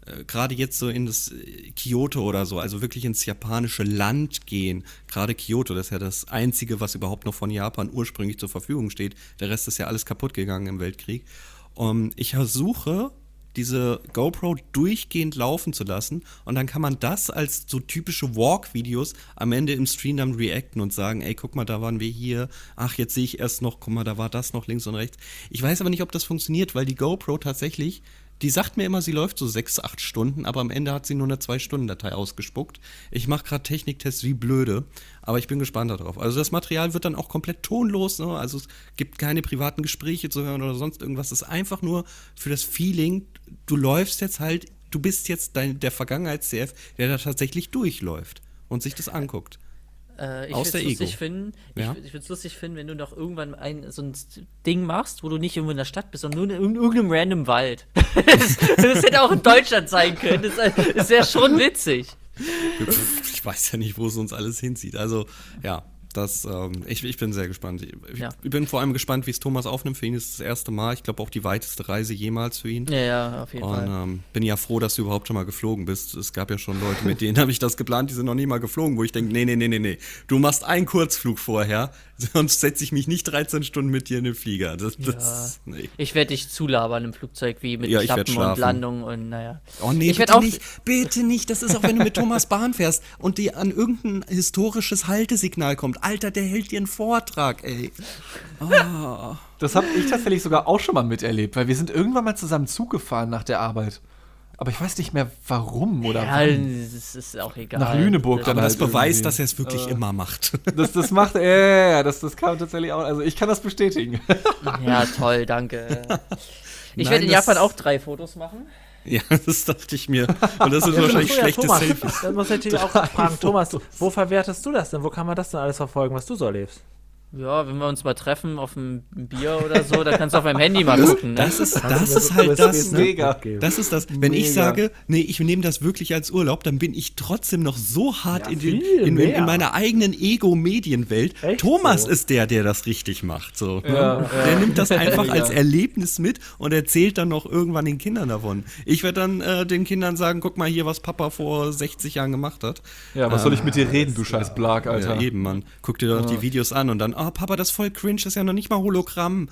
gerade jetzt so in das Kyoto oder so, also wirklich ins japanische Land gehen, gerade Kyoto, das ist ja das Einzige, was überhaupt noch von Japan ursprünglich zur Verfügung steht. Der Rest ist ja alles kaputt gegangen im Weltkrieg. Ich versuche, diese GoPro durchgehend laufen zu lassen und dann kann man das als so typische Walk-Videos am Ende im Stream dann reacten und sagen, ey, guck mal, da waren wir hier, ach, jetzt sehe ich erst noch, guck mal, da war das noch links und rechts. Ich weiß aber nicht, ob das funktioniert, weil die GoPro tatsächlich, die sagt mir immer, sie läuft so 6-8 Stunden, aber am Ende hat sie nur eine 2-Stunden-Datei ausgespuckt. Ich mache gerade Techniktests wie blöde, aber ich bin gespannt darauf. Also das Material wird dann auch komplett tonlos, ne? Also es gibt keine privaten Gespräche zu hören oder sonst irgendwas. Es ist einfach nur für das Feeling, du läufst jetzt halt, du bist jetzt der Vergangenheits-CF, der da tatsächlich durchläuft und sich das anguckt. Ich würde es lustig finden, wenn du noch irgendwann so ein Ding machst, wo du nicht irgendwo in der Stadt bist, sondern nur in irgendeinem random Wald. Das hätte auch in Deutschland sein können. Das wäre schon witzig. Ich weiß ja nicht, wo es uns alles hinzieht. Also, ja. Ich bin sehr gespannt. Ich bin vor allem gespannt, wie es Thomas aufnimmt. Für ihn ist es das erste Mal. Ich glaube auch die weiteste Reise jemals für ihn. Ja, auf jeden Fall. Und bin ja froh, dass du überhaupt schon mal geflogen bist. Es gab ja schon Leute, mit denen habe ich das geplant, die sind noch nie mal geflogen, wo ich denke, nee. Du machst einen Kurzflug vorher, sonst setze ich mich nicht 13 Stunden mit dir in den Flieger. Nee. Ich werde dich zulabern im Flugzeug, wie mit Klappen und Landung und naja. Oh nee, bitte nicht. Das ist auch, wenn du mit Thomas Bahn fährst und die an irgendein historisches Haltesignal kommt. Alter, der hält dir einen Vortrag, ey. Oh. Das habe ich tatsächlich sogar auch schon mal miterlebt, weil wir sind irgendwann mal zusammen Zug gefahren nach der Arbeit. Aber ich weiß nicht mehr, warum oder wann. Das ist auch egal. Nach Lüneburg dann aber halt. Das beweist, dass er es wirklich immer macht. Das macht er, das kam tatsächlich auch. Also ich kann das bestätigen. Ja, toll, danke. Ich werde in Japan auch 3 Fotos machen. Ja, das dachte ich mir. Und das sind wahrscheinlich schlechte Selfies. Dann muss ich natürlich auch fragen, Thomas, wo verwertest du das denn? Wo kann man das denn alles verfolgen, was du so erlebst? Ja, wenn wir uns mal treffen auf ein Bier oder so, da kannst du auf meinem Handy mal gucken. Ne? Das ist halt das. Mega. Das ist das. Wenn ich sage, nee, ich nehme das wirklich als Urlaub, dann bin ich trotzdem noch so hart in meiner eigenen Ego-Medienwelt. Thomas ist der das richtig macht. So. Ja, der nimmt das einfach als Erlebnis mit und erzählt dann noch irgendwann den Kindern davon. Ich werde dann den Kindern sagen, guck mal hier, was Papa vor 60 Jahren gemacht hat. Ja, was soll ich mit dir reden, du scheiß Blag, Alter. Ja, eben, Mann. Guck dir doch die Videos an und dann, oh Papa, das ist voll cringe, das ist ja noch nicht mal Hologramm.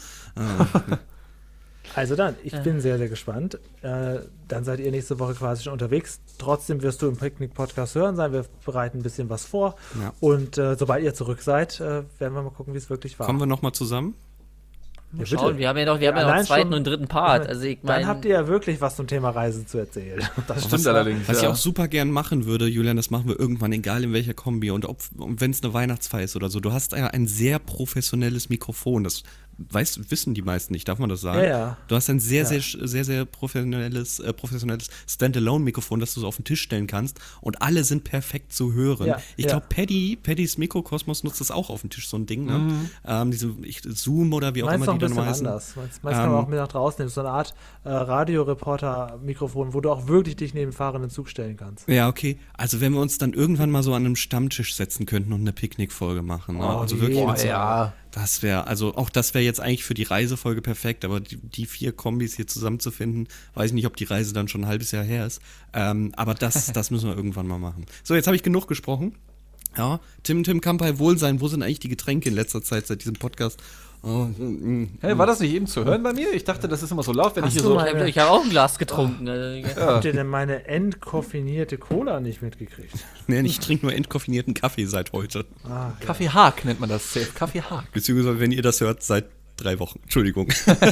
Also dann, ich bin sehr, sehr gespannt. Dann seid ihr nächste Woche quasi schon unterwegs. Trotzdem wirst du im Picknick-Podcast hören sein. Wir bereiten ein bisschen was vor. Ja. Und sobald ihr zurück seid, werden wir mal gucken, wie es wirklich war. Kommen wir nochmal zusammen? Ja, schauen, wir haben ja noch einen zweiten und dritten Part. Also dann habt ihr ja wirklich was zum Thema Reisen zu erzählen. Das stimmt allerdings. Was ich auch super gern machen würde, Julian, das machen wir irgendwann, egal in welcher Kombi und wenn es eine Weihnachtsfeier ist oder so. Du hast ja ein sehr professionelles Mikrofon. Das wissen die meisten nicht, darf man das sagen? Ja. Du hast ein sehr professionelles Standalone-Mikrofon, das du so auf den Tisch stellen kannst und alle sind perfekt zu hören. Ja. Ich glaube, Paddys Mikrokosmos nutzt das auch auf dem Tisch, so ein Ding. Ne? Zoom oder wie auch immer die dann heißen. Meinst kann man auch mit nach draußen nehmen. So eine Art Radioreporter-Mikrofon, wo du auch wirklich dich neben fahrenden Zug stellen kannst. Ja, okay. Also wenn wir uns dann irgendwann mal so an einem Stammtisch setzen könnten und eine Picknickfolge machen. Ne? Also wirklich das wäre jetzt eigentlich für die Reisefolge perfekt, aber die 4 Kombis hier zusammenzufinden, weiß ich nicht, ob die Reise dann schon ein halbes Jahr her ist. Aber das müssen wir irgendwann mal machen. So, jetzt habe ich genug gesprochen. Ja, Tim Kampai, Wohlsein, wo sind eigentlich die Getränke in letzter Zeit seit diesem Podcast? Hey, war das nicht eben zu hören bei mir? Ich dachte, das ist immer so laut, wenn ich hier so... Ich habe auch ein Glas getrunken. Habt ihr denn meine entkoffinierte Cola nicht mitgekriegt? Nee, ich trinke nur entkoffinierten Kaffee seit heute. Kaffee Haag nennt man das safe. Kaffee Haag. Beziehungsweise, wenn ihr das hört, seit 3 Wochen. Entschuldigung.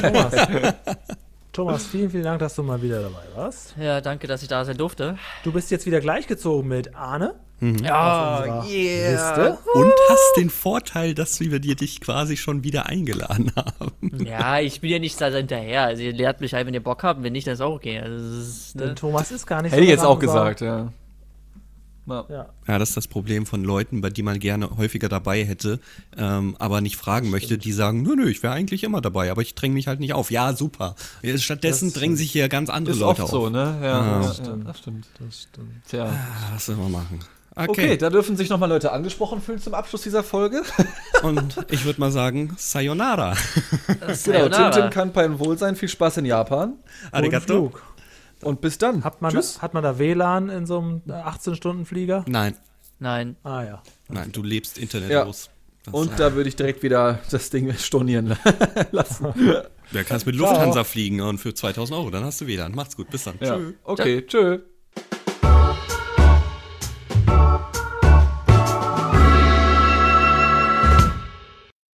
Thomas, vielen, vielen Dank, dass du mal wieder dabei warst. Ja, danke, dass ich da sein durfte. Du bist jetzt wieder gleichgezogen mit Arne. Ja, Liste. Und hast den Vorteil, dass wir dich quasi schon wieder eingeladen haben. Ja, ich bin ja nicht da hinterher. Also ihr lehrt mich ein, wenn ihr Bock habt. Wenn nicht, dann ist auch okay. Also, Denn Thomas ist gar nicht so. Hätte ich jetzt auch gesagt, ja. Ja, das ist das Problem von Leuten, bei die man gerne häufiger dabei hätte, aber nicht fragen möchte, die sagen, nö, ich wäre eigentlich immer dabei, aber ich dränge mich halt nicht auf. Ja, super. Stattdessen drängen sich hier ganz andere Leute auf. Ist oft so, ne? Ja, das stimmt. Tja. Was soll man machen? Okay, da dürfen sich nochmal Leute angesprochen fühlen zum Abschluss dieser Folge. Und ich würde mal sagen, Sayonara. Genau, Tim kann beim Wohlsein. Viel Spaß in Japan. Arigato. Und bis dann. Hat man da WLAN in so einem 18-Stunden-Flieger? Nein. Ah ja. Nein, du lebst internetlos. Ja. Und da würde ich direkt wieder das Ding stornieren lassen. Ja, kannst mit Lufthansa fliegen und für 2.000 €, dann hast du WLAN. Macht's gut, bis dann. Ja. Tschö. Okay, tschö.